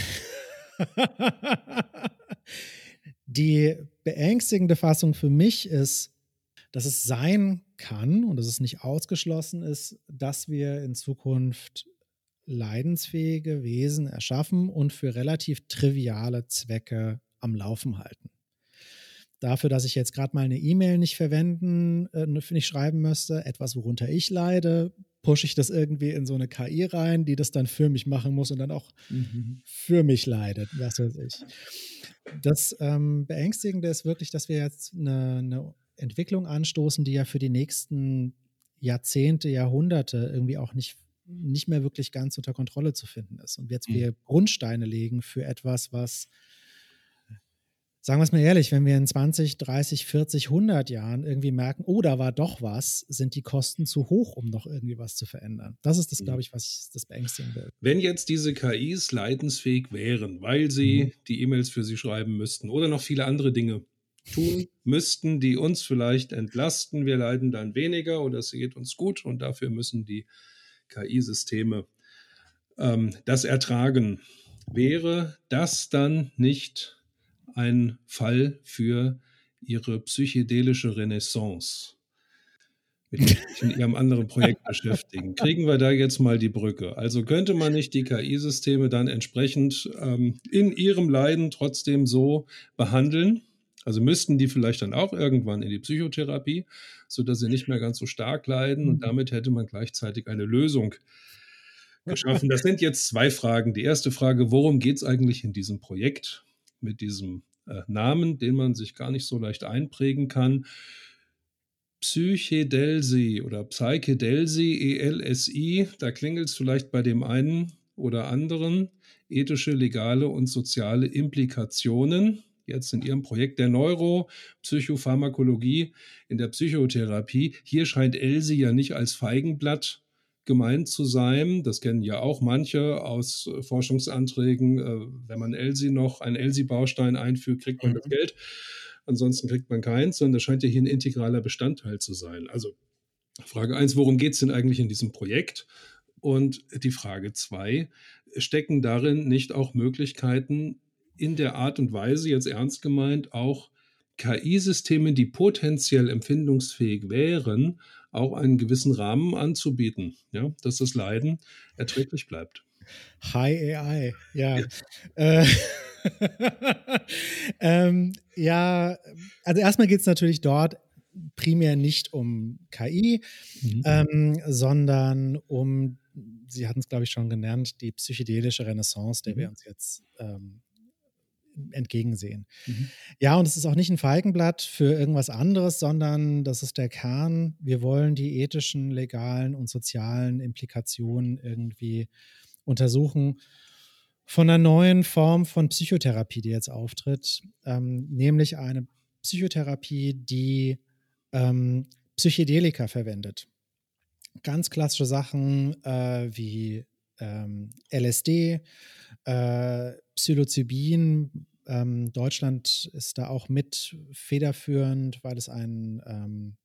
die beängstigende Fassung für mich ist, dass es sein kann und dass es nicht ausgeschlossen ist, dass wir in Zukunft leidensfähige Wesen erschaffen und für relativ triviale Zwecke am Laufen halten. Dafür, dass ich jetzt gerade mal eine E-Mail nicht verwenden, äh, nicht schreiben müsste, etwas, worunter ich leide, pushe ich das irgendwie in so eine K I rein, die das dann für mich machen muss und dann auch Mhm. für mich leidet, was weiß ich. Das ähm, Beängstigende ist wirklich, dass wir jetzt eine, eine Entwicklung anstoßen, die ja für die nächsten Jahrzehnte, Jahrhunderte irgendwie auch nicht, nicht mehr wirklich ganz unter Kontrolle zu finden ist. Und jetzt Mhm. wir Grundsteine legen für etwas, was, sagen wir es mal ehrlich, wenn wir in zwanzig, dreißig, vierzig, hundert Jahren irgendwie merken, oh, da war doch was, sind die Kosten zu hoch, um noch irgendwie was zu verändern. Das ist das, glaube ich, was ich, das Beängstigende. Wenn jetzt diese K Is leidensfähig wären, weil sie Mhm. die E-Mails für sie schreiben müssten oder noch viele andere Dinge tun müssten, die uns vielleicht entlasten, wir leiden dann weniger oder es geht uns gut und dafür müssen die K I-Systeme ähm, das ertragen. Wäre das dann nicht ein Fall für ihre psychedelische Renaissance, mit der sie sich in ihrem anderen Projekt beschäftigen? Kriegen wir da jetzt mal die Brücke? Also könnte man nicht die K I-Systeme dann entsprechend ähm, in ihrem Leiden trotzdem so behandeln? Also müssten die vielleicht dann auch irgendwann in die Psychotherapie, sodass sie nicht mehr ganz so stark leiden und damit hätte man gleichzeitig eine Lösung geschaffen. Das sind jetzt zwei Fragen. Die erste Frage, worum geht es eigentlich in diesem Projekt mit diesem äh, Namen, den man sich gar nicht so leicht einprägen kann? Psychedelsi oder Psychedelsi, E L S I, da klingelt es vielleicht bei dem einen oder anderen. Ethische, legale und soziale Implikationen. Jetzt in Ihrem Projekt der Neuropsychopharmakologie in der Psychotherapie. Hier scheint Elsi ja nicht als Feigenblatt gemeint zu sein. Das kennen ja auch manche aus äh, Forschungsanträgen. Äh, wenn man Elsi noch, einen Elsi-Baustein einfügt, kriegt man das Mhm. Geld. Ansonsten kriegt man keins, sondern das scheint ja hier ein integraler Bestandteil zu sein. Also Frage eins, worum geht es denn eigentlich in diesem Projekt? Und die Frage zwei, stecken darin nicht auch Möglichkeiten in der Art und Weise, jetzt ernst gemeint, auch K I-Systeme, die potenziell empfindungsfähig wären, auch einen gewissen Rahmen anzubieten, ja, dass das Leiden erträglich bleibt? Hi A I, ja. Ja. Äh, ähm, ja, also erstmal geht es natürlich dort primär nicht um K I, Mhm. ähm, sondern um, Sie hatten es, glaube ich, schon genannt, die psychedelische Renaissance, der wir Mhm. uns jetzt ähm, entgegensehen. Mhm. Ja, und es ist auch nicht ein Feigenblatt für irgendwas anderes, sondern das ist der Kern. Wir wollen die ethischen, legalen und sozialen Implikationen irgendwie untersuchen von einer neuen Form von Psychotherapie, die jetzt auftritt, ähm, nämlich eine Psychotherapie, die ähm, Psychedelika verwendet. Ganz klassische Sachen äh, wie ähm, L S D, äh, Psilocybin. Ähm, Deutschland ist da auch mit federführend, weil es ein, ähm,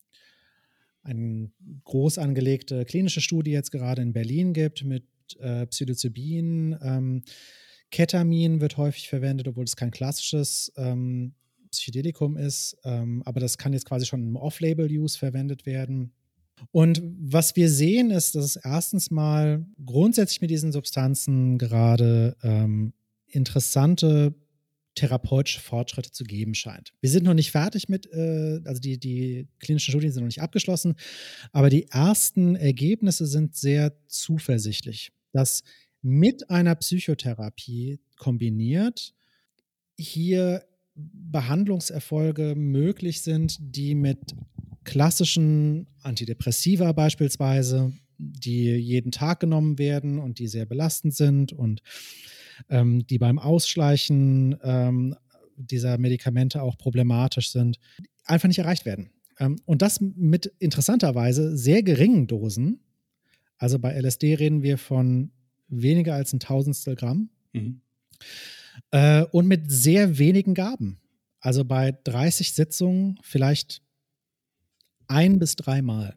eine groß angelegte klinische Studie jetzt gerade in Berlin gibt mit äh, Psilocybin. Ähm, Ketamin wird häufig verwendet, obwohl es kein klassisches ähm, Psychedelikum ist, ähm, aber das kann jetzt quasi schon im Off-Label-Use verwendet werden. Und was wir sehen, ist, dass es erstens mal grundsätzlich mit diesen Substanzen gerade ähm, interessante therapeutische Fortschritte zu geben scheint. Wir sind noch nicht fertig mit, äh, also die, die klinischen Studien sind noch nicht abgeschlossen, aber die ersten Ergebnisse sind sehr zuversichtlich, dass mit einer Psychotherapie kombiniert hier Behandlungserfolge möglich sind, die mit klassischen Antidepressiva beispielsweise, die jeden Tag genommen werden und die sehr belastend sind und ähm, die beim Ausschleichen ähm, dieser Medikamente auch problematisch sind, einfach nicht erreicht werden. Ähm, und das mit interessanterweise sehr geringen Dosen. Also bei L S D reden wir von weniger als ein Tausendstel Gramm. Mhm. Äh, und mit sehr wenigen Gaben. Also bei dreißig Sitzungen vielleicht ein bis dreimal.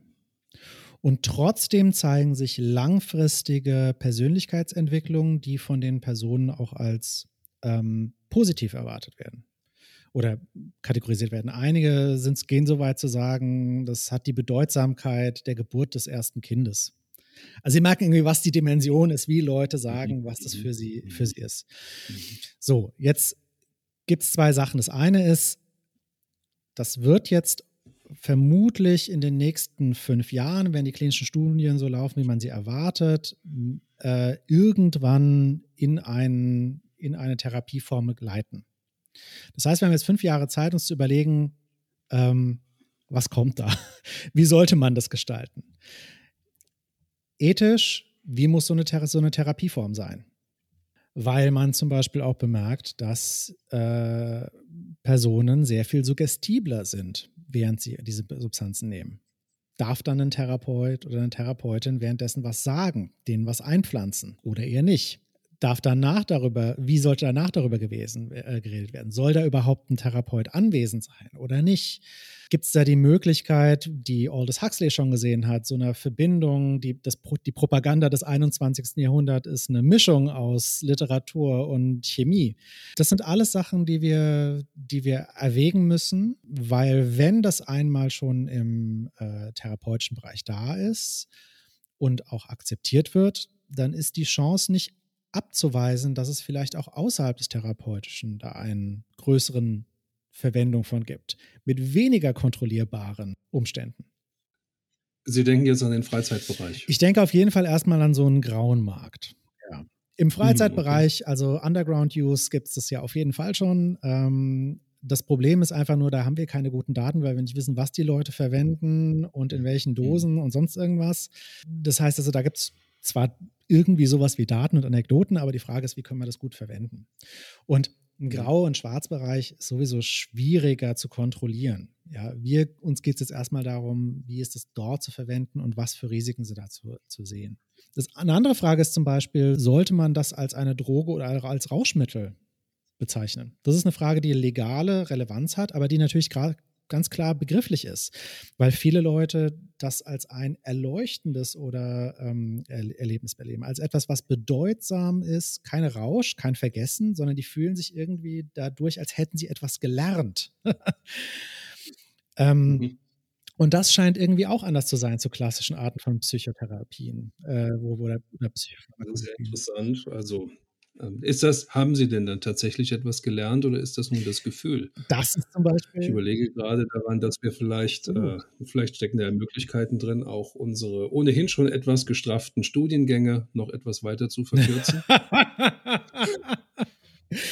Und trotzdem zeigen sich langfristige Persönlichkeitsentwicklungen, die von den Personen auch als ähm, positiv erwartet werden oder kategorisiert werden. Einige sind, gehen so weit zu sagen, das hat die Bedeutsamkeit der Geburt des ersten Kindes. Also sie merken irgendwie, was die Dimension ist, wie Leute sagen, was das für sie, für sie ist. So, jetzt gibt es zwei Sachen. Das eine ist, das wird jetzt vermutlich in den nächsten fünf Jahren, wenn die klinischen Studien so laufen, wie man sie erwartet, äh, irgendwann in, ein, in eine Therapieform gleiten. Das heißt, wir haben jetzt fünf Jahre Zeit, uns zu überlegen, ähm, was kommt da? Wie sollte man das gestalten? Ethisch, wie muss so eine, Thera- so eine Therapieform sein? Weil man zum Beispiel auch bemerkt, dass äh, Personen sehr viel suggestibler sind, während sie diese Substanzen nehmen. Darf dann ein Therapeut oder eine Therapeutin währenddessen was sagen, denen was einpflanzen oder eher nicht? Darf danach darüber, wie sollte danach darüber gewesen, äh, geredet werden? Soll da überhaupt ein Therapeut anwesend sein oder nicht? Gibt es da die Möglichkeit, die Aldous Huxley schon gesehen hat, so eine Verbindung, die, das, die Propaganda des einundzwanzigsten Jahrhunderts ist eine Mischung aus Literatur und Chemie. Das sind alles Sachen, die wir, die wir erwägen müssen, weil wenn das einmal schon im äh, therapeutischen Bereich da ist und auch akzeptiert wird, dann ist die Chance nicht abzuweisen, dass es vielleicht auch außerhalb des Therapeutischen da einen größeren Verwendung von gibt, mit weniger kontrollierbaren Umständen. Sie denken jetzt an den Freizeitbereich. Ich denke auf jeden Fall erstmal an so einen grauen Markt. Ja. Im Freizeitbereich, okay. also Underground-Use, gibt es das ja auf jeden Fall schon. Ähm, das Problem ist einfach nur, da haben wir keine guten Daten, weil wir nicht wissen, was die Leute verwenden und in welchen Dosen und sonst irgendwas. Das heißt also, da gibt es zwar irgendwie sowas wie Daten und Anekdoten, aber die Frage ist, wie können wir das gut verwenden? Und ein Grau- und Schwarzbereich ist sowieso schwieriger zu kontrollieren. Ja, wir, uns geht es jetzt erstmal darum, wie ist es dort zu verwenden und was für Risiken sind da zu, zu sehen. Das, eine andere Frage ist zum Beispiel, sollte man das als eine Droge oder als Rauschmittel bezeichnen? Das ist eine Frage, die legale Relevanz hat, aber die natürlich gerade ganz klar begrifflich ist, weil viele Leute das als ein erleuchtendes oder ähm, Erlebnis erleben, als etwas, was bedeutsam ist, kein Rausch, kein Vergessen, sondern die fühlen sich irgendwie dadurch, als hätten sie etwas gelernt. ähm, mhm. Und das scheint irgendwie auch anders zu sein zu klassischen Arten von Psychotherapien, äh, wo, wo der, der Psychotherapie. Sehr interessant. Also Ist das, haben Sie denn dann tatsächlich etwas gelernt oder ist das nur das Gefühl? Das ist zum Beispiel. Ich überlege gerade daran, dass wir vielleicht, äh, vielleicht stecken da Möglichkeiten drin, auch unsere ohnehin schon etwas gestrafften Studiengänge noch etwas weiter zu verkürzen.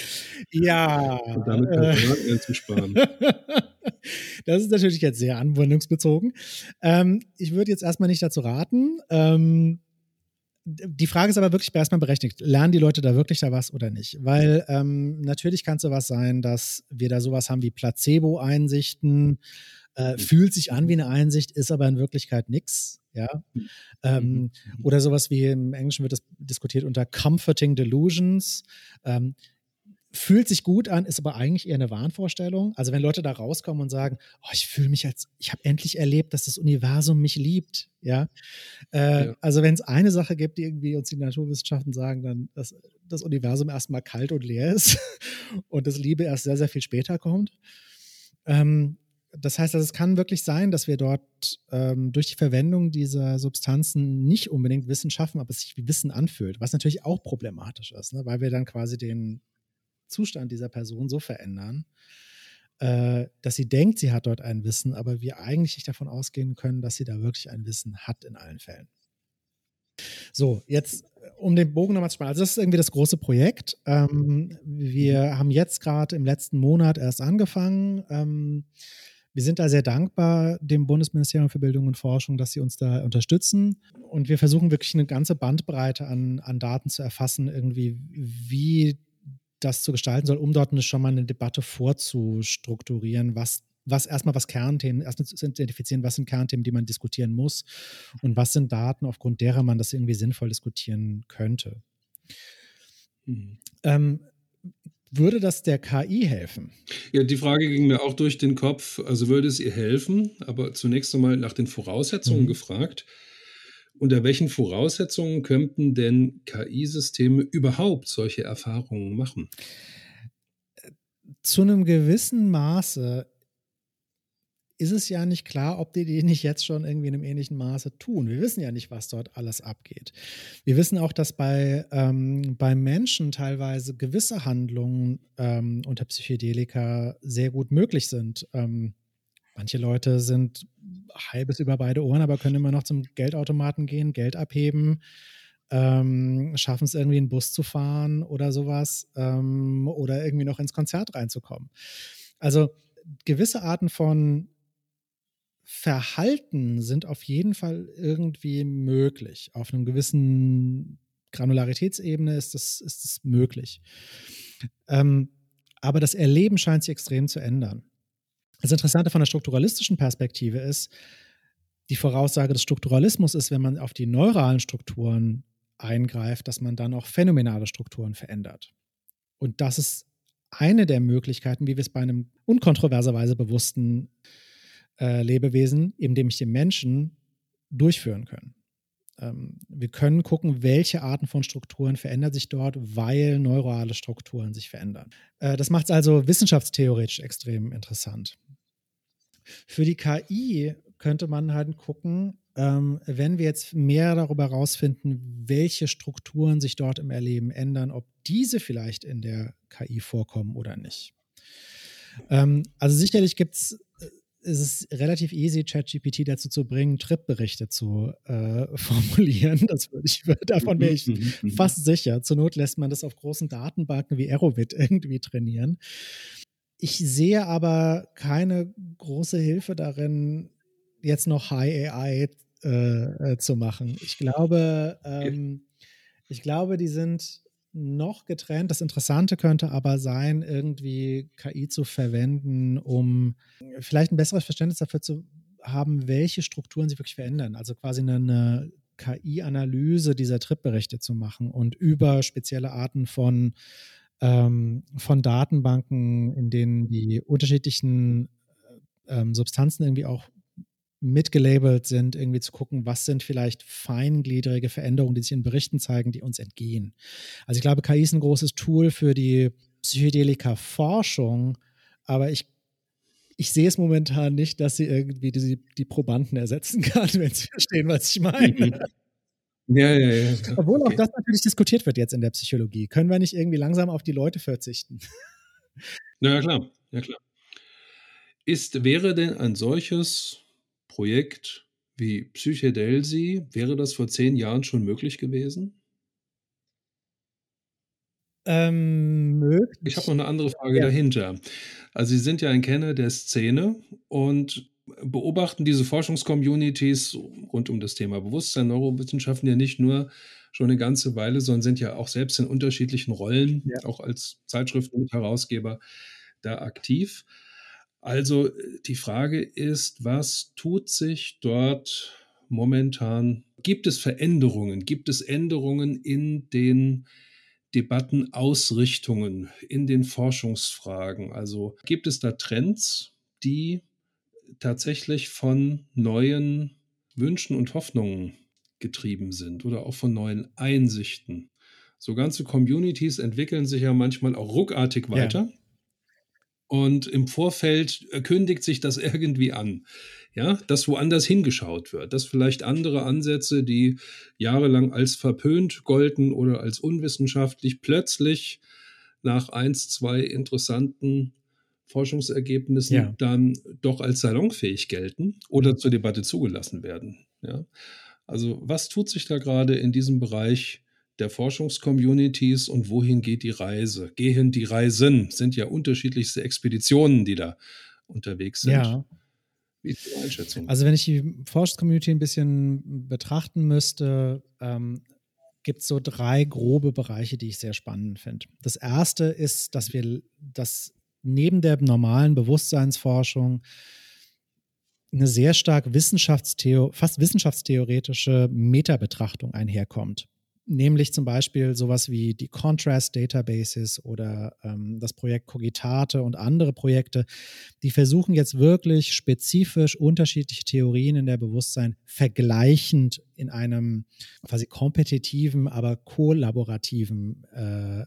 Ja. Und damit Personal einzusparen. Das ist natürlich jetzt sehr anwendungsbezogen. Ähm, ich würde jetzt erstmal nicht dazu raten. Ähm, die Frage ist aber wirklich erstmal berechtigt. Lernen die Leute da wirklich da was oder nicht? Weil ähm, natürlich kann es sowas sein, dass wir da sowas haben wie Placebo-Einsichten. Äh, fühlt sich an wie eine Einsicht, ist aber in Wirklichkeit nichts. Ja? Ähm, oder sowas wie im Englischen wird das diskutiert unter Comforting Delusions. Ähm, fühlt sich gut an, ist aber eigentlich eher eine Wahnvorstellung. Also wenn Leute da rauskommen und sagen, oh, ich fühle mich als, ich habe endlich erlebt, dass das Universum mich liebt, ja. Äh, Ja. Also wenn es eine Sache gibt, die irgendwie uns die Naturwissenschaften sagen, dann, dass das Universum erstmal kalt und leer ist und das Liebe erst sehr, sehr viel später kommt. Ähm, das heißt, also es kann wirklich sein, dass wir dort ähm, durch die Verwendung dieser Substanzen nicht unbedingt Wissen schaffen, aber es sich wie Wissen anfühlt, was natürlich auch problematisch ist, ne? Weil wir dann quasi den Zustand dieser Person so verändern, äh, dass sie denkt, sie hat dort ein Wissen, aber wir eigentlich nicht davon ausgehen können, dass sie da wirklich ein Wissen hat in allen Fällen. So, jetzt um den Bogen nochmal zu spannen. Also das ist irgendwie das große Projekt. Ähm, wir haben jetzt gerade im letzten Monat erst angefangen. Ähm, wir sind da sehr dankbar dem Bundesministerium für Bildung und Forschung, dass sie uns da unterstützen. Und wir versuchen wirklich eine ganze Bandbreite an, an Daten zu erfassen, irgendwie wie das zu gestalten soll, um dort schon mal eine Debatte vorzustrukturieren, was, was erstmal was Kernthemen, erstmal zu identifizieren, was sind Kernthemen, die man diskutieren muss und was sind Daten, aufgrund derer man das irgendwie sinnvoll diskutieren könnte. Mhm. Ähm, würde das der K I helfen? Ja, die Frage ging mir auch durch den Kopf. Also würde es ihr helfen, aber zunächst einmal nach den Voraussetzungen mhm. gefragt. Unter welchen Voraussetzungen könnten denn K I-Systeme überhaupt solche Erfahrungen machen? Zu einem gewissen Maße ist es ja nicht klar, ob die die nicht jetzt schon irgendwie in einem ähnlichen Maße tun. Wir wissen ja nicht, was dort alles abgeht. Wir wissen auch, dass bei, ähm, bei Menschen teilweise gewisse Handlungen ähm, unter Psychedelika sehr gut möglich sind. Ähm, manche Leute sind halbes über beide Ohren, aber können immer noch zum Geldautomaten gehen, Geld abheben, ähm, schaffen es irgendwie einen Bus zu fahren oder sowas ähm, oder irgendwie noch ins Konzert reinzukommen. Also gewisse Arten von Verhalten sind auf jeden Fall irgendwie möglich. Auf einem gewissen Granularitätsebene ist das, ist das möglich. Ähm, aber das Erleben scheint sich extrem zu ändern. Das Interessante von der strukturalistischen Perspektive ist, die Voraussage des Strukturalismus ist, wenn man auf die neuralen Strukturen eingreift, dass man dann auch phänomenale Strukturen verändert. Und das ist eine der Möglichkeiten, wie wir es bei einem unkontroverserweise bewussten äh, Lebewesen, eben nämlich dem Menschen, durchführen können. Ähm, wir können gucken, welche Arten von Strukturen verändern sich dort, weil neurale Strukturen sich verändern. Äh, das macht es also wissenschaftstheoretisch extrem interessant. Für die K I könnte man halt gucken, ähm, wenn wir jetzt mehr darüber herausfinden, welche Strukturen sich dort im Erleben ändern, ob diese vielleicht in der K I vorkommen oder nicht. Ähm, also sicherlich gibt es ist es relativ easy, ChatGPT dazu zu bringen, Trip-Berichte zu äh, formulieren. Das würde ich, davon wäre ich fast sicher. Zur Not lässt man das auf großen Datenbanken wie Aerovit irgendwie trainieren. Ich sehe aber keine große Hilfe darin, jetzt noch High A I äh, zu machen. Ich glaube, ähm, ich glaube, die sind noch getrennt. Das Interessante könnte aber sein, irgendwie K I zu verwenden, um vielleicht ein besseres Verständnis dafür zu haben, welche Strukturen sich wirklich verändern. Also quasi eine, eine K I-Analyse dieser Trip-Berichte zu machen und über spezielle Arten von, ähm, von Datenbanken, in denen die unterschiedlichen ähm, Substanzen irgendwie auch mitgelabelt sind, irgendwie zu gucken, was sind vielleicht feingliedrige Veränderungen, die sich in Berichten zeigen, die uns entgehen. Also ich glaube, K I ist ein großes Tool für die Psychedelika-Forschung, aber ich, ich sehe es momentan nicht, dass sie irgendwie die, die Probanden ersetzen kann, wenn Sie verstehen, was ich meine. Ja, ja, ja. Obwohl okay. auch das natürlich diskutiert wird jetzt in der Psychologie. Können wir nicht irgendwie langsam auf die Leute verzichten? Na ja, klar, ja klar. Ist, wäre denn ein solches Projekt wie Psychedelsi, wäre das vor zehn Jahren schon möglich gewesen? Ähm, Ich habe noch möglich. eine andere Frage Ja, dahinter. Also, Sie sind ja ein Kenner der Szene und beobachten diese Forschungscommunities rund um das Thema Bewusstsein, Neurowissenschaften ja nicht nur schon eine ganze Weile, sondern sind ja auch selbst in unterschiedlichen Rollen, ja, auch als Zeitschriftenherausgeber da aktiv. Also, äh, die Frage ist, was tut sich dort momentan? Gibt es Veränderungen? Gibt es Änderungen in den Debattenausrichtungen, in den Forschungsfragen? Also, gibt es da Trends, die tatsächlich von neuen Wünschen und Hoffnungen getrieben sind oder auch von neuen Einsichten? So ganze Communities entwickeln sich ja manchmal auch ruckartig ja, weiter. Und im Vorfeld äh, kündigt sich das irgendwie an, ja, dass woanders hingeschaut wird, dass vielleicht andere Ansätze, die jahrelang als verpönt golden oder als unwissenschaftlich, plötzlich nach eins, zwei interessanten ja. Forschungsergebnissen dann doch als salonfähig gelten oder zur Debatte zugelassen werden, ja. Also, was tut sich da gerade in diesem Bereich der Forschungscommunities und wohin geht die Reise? Gehen die Reisen? Sind ja unterschiedlichste Expeditionen, die da unterwegs sind. Ja, Wie ist Ihre Einschätzung? also wenn ich die Forschungscommunity ein bisschen betrachten müsste, ähm, gibt es so drei grobe Bereiche, die ich sehr spannend finde. Das erste ist, dass wir, dass neben der normalen Bewusstseinsforschung eine sehr stark wissenschaftstheo fast wissenschaftstheoretische Metabetrachtung einherkommt. Nämlich zum Beispiel sowas wie die Contrast Databases oder ähm, das Projekt Cogitate und andere Projekte, die versuchen jetzt wirklich spezifisch unterschiedliche Theorien in der Bewusstsein vergleichend in einem quasi kompetitiven, aber kollaborativen äh,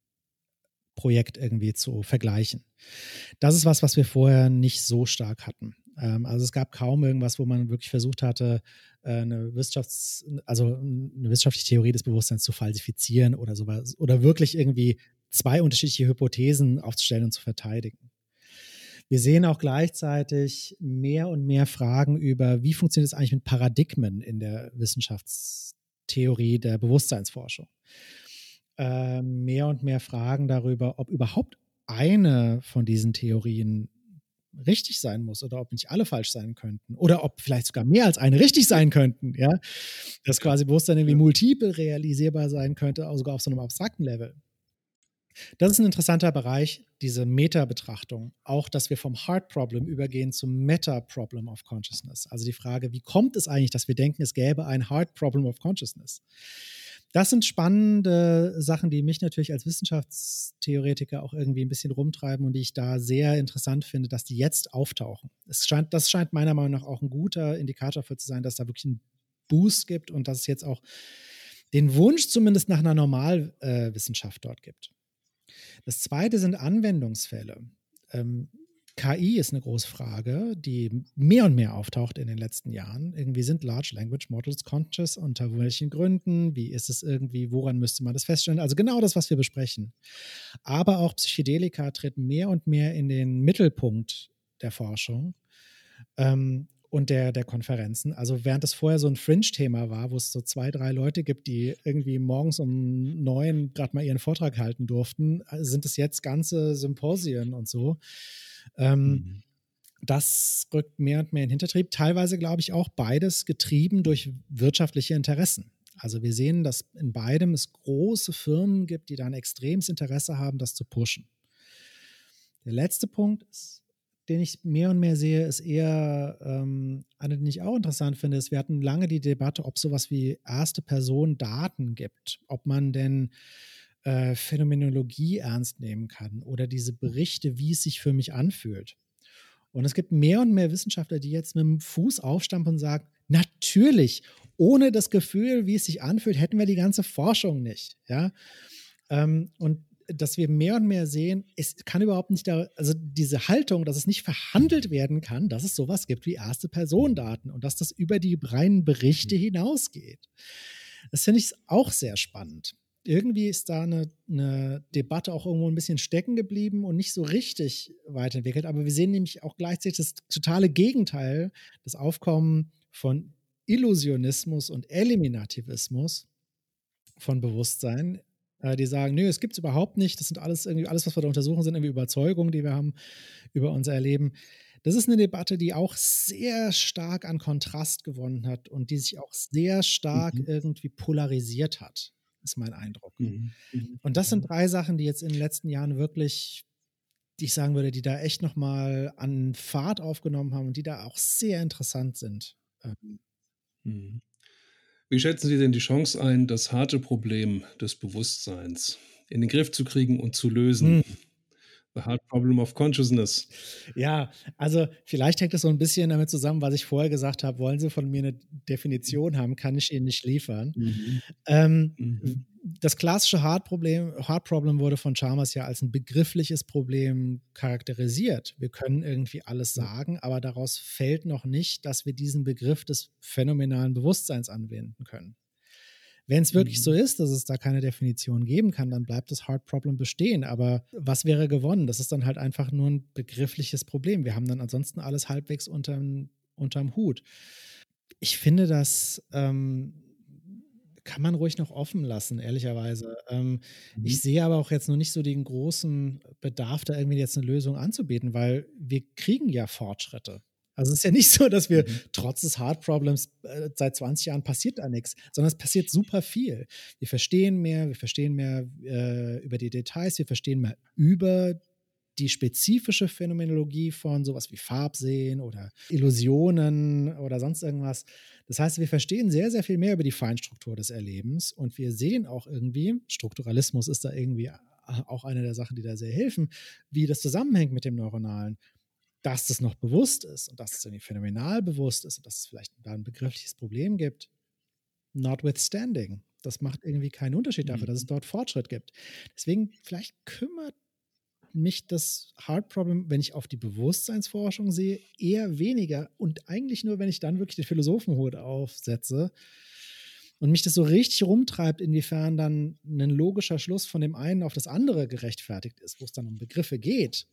Projekt irgendwie zu vergleichen. Das ist was, was wir vorher nicht so stark hatten. Ähm, also es gab kaum irgendwas, wo man wirklich versucht hatte, äh, eine Wissenschafts-, also eine wissenschaftliche Theorie des Bewusstseins zu falsifizieren oder sowas oder wirklich irgendwie zwei unterschiedliche Hypothesen aufzustellen und zu verteidigen. Wir sehen auch gleichzeitig mehr und mehr Fragen über, wie funktioniert es eigentlich mit Paradigmen in der Wissenschaftstheorie der Bewusstseinsforschung. Äh, mehr und mehr Fragen darüber, ob überhaupt eine von diesen Theorien richtig sein muss oder ob nicht alle falsch sein könnten oder ob vielleicht sogar mehr als eine richtig Ja, sein könnten, ja, dass ja, quasi Bewusstsein irgendwie ja. multiple realisierbar sein könnte, auch sogar auf so einem abstrakten Level. Das ist ein interessanter Bereich, diese Meta-Betrachtung. Auch, dass wir vom Hard-Problem übergehen zum Meta-Problem of Consciousness. Also die Frage, wie kommt es eigentlich, dass wir denken, es gäbe ein Hard-Problem of Consciousness? Das sind spannende Sachen, die mich natürlich als Wissenschaftstheoretiker auch irgendwie ein bisschen rumtreiben und die ich da sehr interessant finde, dass die jetzt auftauchen. Es scheint, das scheint meiner Meinung nach auch ein guter Indikator dafür zu sein, dass da wirklich ein Boost gibt und dass es jetzt auch den Wunsch zumindest nach einer Normalwissenschaft äh, dort gibt. Das zweite sind Anwendungsfälle. Ähm, K I ist eine große Frage, die mehr und mehr auftaucht in den letzten Jahren. Irgendwie sind Large Language Models conscious, unter welchen Gründen, wie ist es irgendwie, woran müsste man das feststellen? Also genau das, was wir besprechen. Aber auch Psychedelika treten mehr und mehr in den Mittelpunkt der Forschung. Ähm, und der, der Konferenzen. Also während das vorher so ein Fringe-Thema war, wo es so zwei, drei Leute gibt, die irgendwie morgens um neun gerade mal ihren Vortrag halten durften, sind es jetzt ganze Symposien und so. Ähm, Mhm. das rückt mehr und mehr in den Hintertrieb. Teilweise, glaube ich, auch beides getrieben durch wirtschaftliche Interessen. Also wir sehen, dass in beidem es große Firmen gibt, die da ein extremes Interesse haben, das zu pushen. Der letzte Punkt ist, den ich mehr und mehr sehe, ist eher ähm, einer, den ich auch interessant finde, ist, wir hatten lange die Debatte, ob es sowas wie erste Person Daten gibt, ob man denn äh, Phänomenologie ernst nehmen kann oder diese Berichte, wie es sich für mich anfühlt. Und es gibt mehr und mehr Wissenschaftler, die jetzt mit dem Fuß aufstampfen und sagen, natürlich, ohne das Gefühl, wie es sich anfühlt, hätten wir die ganze Forschung nicht. Ja? Ähm, und dass wir mehr und mehr sehen, es kann überhaupt nicht da, also diese Haltung, dass es nicht verhandelt werden kann, dass es sowas gibt wie erste Personendaten und dass das über die reinen Berichte hinausgeht. Das finde ich auch sehr spannend. Irgendwie ist da eine, eine Debatte auch irgendwo ein bisschen stecken geblieben und nicht so richtig weiterentwickelt. Aber wir sehen nämlich auch gleichzeitig das totale Gegenteil, das Aufkommen von Illusionismus und Eliminativismus von Bewusstsein, Äh, die sagen, nö, es gibt es überhaupt nicht. Das sind alles irgendwie, alles, was wir da untersuchen, sind irgendwie Überzeugungen, die wir haben über unser Erleben. Das ist eine Debatte, die auch sehr stark an Kontrast gewonnen hat und die sich auch sehr stark Mhm. irgendwie polarisiert hat, ist mein Eindruck. Mhm. Mhm. Und das sind drei Sachen, die jetzt in den letzten Jahren wirklich, die ich sagen würde, die da echt nochmal an Fahrt aufgenommen haben und die da auch sehr interessant sind. Ähm, Mhm. Wie schätzen Sie denn die Chance ein, das harte Problem des Bewusstseins in den Griff zu kriegen und zu lösen? hm. The hard problem of consciousness. Ja, also vielleicht hängt es so ein bisschen damit zusammen, was ich vorher gesagt habe. Wollen Sie von mir eine Definition haben, kann ich Ihnen nicht liefern. Mhm. Ähm, Mhm. das klassische Hard-Problem, Hard-Problem wurde von Chalmers ja als ein begriffliches Problem charakterisiert. Wir können irgendwie alles Ja. sagen, aber daraus fällt noch nicht, dass wir diesen Begriff des phänomenalen Bewusstseins anwenden können. Wenn es wirklich so Mhm. ist, dass es da keine Definition geben kann, dann bleibt das Hard Problem bestehen. Aber was wäre gewonnen? Das ist dann halt einfach nur ein begriffliches Problem. Wir haben dann ansonsten alles halbwegs unterm, unterm Hut. Ich finde, das ähm, kann man ruhig noch offen lassen, ehrlicherweise. Ähm, Mhm. ich sehe aber auch jetzt noch nicht so den großen Bedarf, da irgendwie jetzt eine Lösung anzubieten, weil wir kriegen ja Fortschritte. Also es ist ja nicht so, dass wir Mhm. trotz des Hard Problems äh, seit zwanzig Jahren passiert da nichts, sondern es passiert super viel. Wir verstehen mehr, wir verstehen mehr äh, über die Details, wir verstehen mehr über die spezifische Phänomenologie von sowas wie Farbsehen oder Illusionen oder sonst irgendwas. Das heißt, wir verstehen sehr, sehr viel mehr über die Feinstruktur des Erlebens und wir sehen auch irgendwie, Strukturalismus ist da irgendwie auch eine der Sachen, die da sehr helfen, wie das zusammenhängt mit dem Neuronalen, dass das noch bewusst ist und dass es irgendwie phänomenal bewusst ist und dass es vielleicht da ein begriffliches Problem gibt. Notwithstanding. Das macht irgendwie keinen Unterschied dafür, dass es Mhm. dort Fortschritt gibt. Deswegen, vielleicht kümmert mich das Hard Problem, wenn ich auf die Bewusstseinsforschung sehe, eher weniger und eigentlich nur, wenn ich dann wirklich den Philosophenhut aufsetze und mich das so richtig rumtreibt, inwiefern dann ein logischer Schluss von dem einen auf das andere gerechtfertigt ist, wo es dann um Begriffe geht,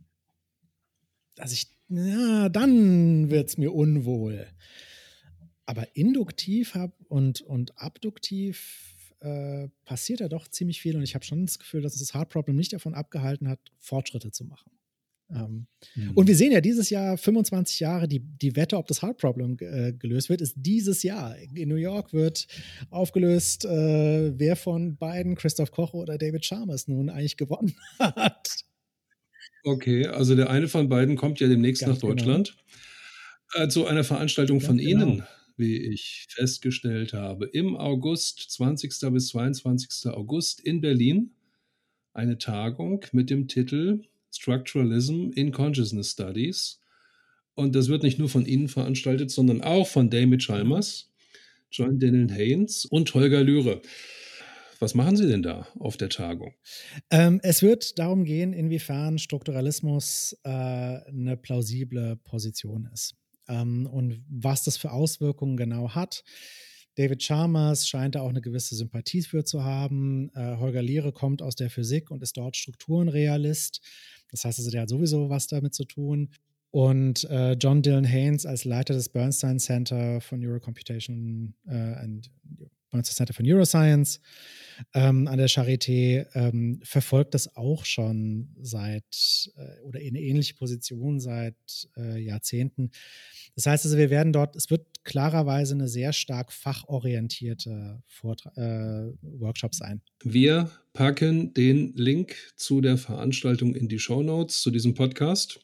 dass ich, ja, dann wird es mir unwohl. Aber induktiv hab und, und abduktiv äh, passiert da doch ziemlich viel und ich habe schon das Gefühl, dass das Hard Problem nicht davon abgehalten hat, Fortschritte zu machen. Ähm, und wir Mhm. sehen ja dieses Jahr fünfundzwanzig Jahre, die, die Wette, ob das Hard Problem äh, gelöst wird, ist dieses Jahr. In New York wird aufgelöst, äh, wer von beiden, Christoph Koch oder David Chalmers, nun eigentlich gewonnen hat. Okay, also der eine von beiden kommt ja demnächst nach Ganz genau. Deutschland äh, zu einer Veranstaltung von Ganz genau. Ihnen, wie ich festgestellt habe, im August, zwanzigsten bis zweiundzwanzigsten August in Berlin, eine Tagung mit dem Titel Structuralism in Consciousness Studies. Und das wird nicht nur von Ihnen veranstaltet, sondern auch von David Genau. Chalmers, John Daniel Haynes und Holger Lühre. Was machen Sie denn da auf der Tagung? Ähm, es wird darum gehen, inwiefern Strukturalismus äh, eine plausible Position ist ähm, und was das für Auswirkungen genau hat. David Chalmers scheint da auch eine gewisse Sympathie für zu haben. Äh, Holger Lehre kommt aus der Physik und ist dort Strukturenrealist. Das heißt also, der hat sowieso was damit zu tun. Und äh, John Dylan Haynes als Leiter des Bernstein Center for Neurocomputation äh, and Bernstein Center for Neuroscience ähm, an der Charité ähm, verfolgt das auch schon seit äh, oder in eine ähnliche Position seit äh, Jahrzehnten. Das heißt also, wir werden dort, es wird klarerweise eine sehr stark fachorientierte Vortra- äh, Workshop sein. Wir packen den Link zu der Veranstaltung in die Shownotes zu diesem Podcast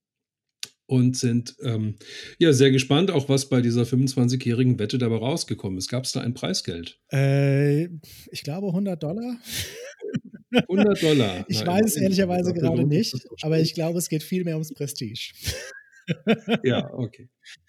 und sind ähm, ja sehr gespannt, auch was bei dieser fünfundzwanzigjährigen Wette dabei rausgekommen ist. Gab es da ein Preisgeld? Äh, ich glaube hundert Dollar. hundert Dollar. Ich Na, weiß es immerhin. Also ehrlicherweise dafür gerade lohnt sich das nicht, doch aber schon. ich glaube, es geht viel mehr ums Prestige. Ja, okay.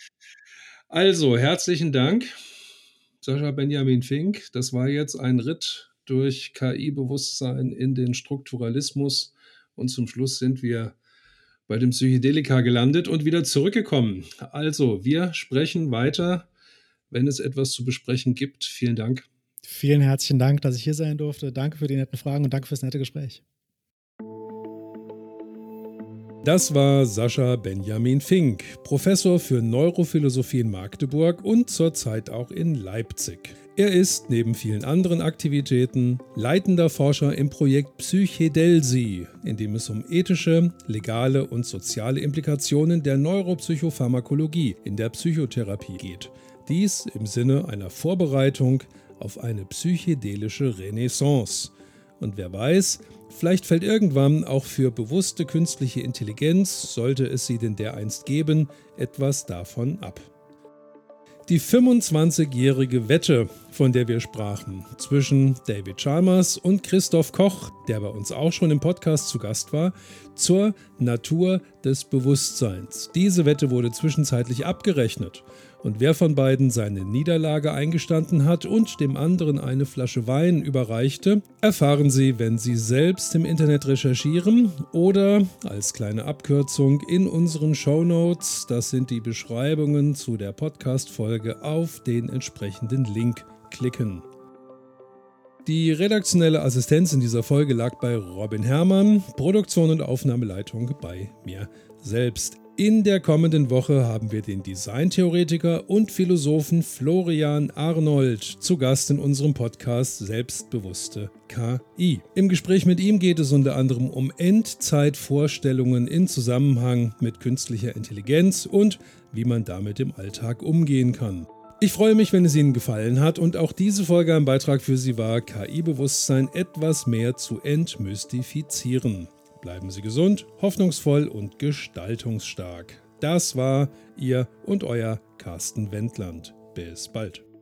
Also, herzlichen Dank, Sascha Benjamin Fink. Das war jetzt ein Ritt durch K I-Bewusstsein in den Strukturalismus. Und zum Schluss sind wir bei dem Psychedelika gelandet und wieder zurückgekommen. Also, wir sprechen weiter, wenn es etwas zu besprechen gibt. Vielen Dank. Vielen herzlichen Dank, dass ich hier sein durfte. Danke für die netten Fragen und danke fürs nette Gespräch. Das war Sascha Benjamin Fink, Professor für Neurophilosophie in Magdeburg und zurzeit auch in Leipzig. Er ist neben vielen anderen Aktivitäten leitender Forscher im Projekt Psychedelsi, in dem es um ethische, legale und soziale Implikationen der Neuropsychopharmakologie in der Psychotherapie geht. Dies im Sinne einer Vorbereitung auf eine psychedelische Renaissance. Und wer weiß, vielleicht fällt irgendwann auch für bewusste künstliche Intelligenz, sollte es sie denn dereinst geben, etwas davon ab. Die fünfundzwanzigjährige Wette, von der wir sprachen, zwischen David Chalmers und Christoph Koch, der bei uns auch schon im Podcast zu Gast war, zur Natur des Bewusstseins. Diese Wette wurde zwischenzeitlich abgerechnet. Und wer von beiden seine Niederlage eingestanden hat und dem anderen eine Flasche Wein überreichte, erfahren Sie, wenn Sie selbst im Internet recherchieren oder als kleine Abkürzung in unseren Shownotes, das sind die Beschreibungen zu der Podcast-Folge, auf den entsprechenden Link klicken. Die redaktionelle Assistenz in dieser Folge lag bei Robin Herrmann, Produktion und Aufnahmeleitung bei mir selbst. In der kommenden Woche haben wir den Designtheoretiker und Philosophen Florian Arnold zu Gast in unserem Podcast Selbstbewusste K I. Im Gespräch mit ihm geht es unter anderem um Endzeitvorstellungen in Zusammenhang mit künstlicher Intelligenz und wie man damit im Alltag umgehen kann. Ich freue mich, wenn es Ihnen gefallen hat und auch diese Folge ein Beitrag für Sie war, K I-Bewusstsein etwas mehr zu entmystifizieren. Bleiben Sie gesund, hoffnungsvoll und gestaltungsstark. Das war Ihr und Euer Carsten Wendland. Bis bald.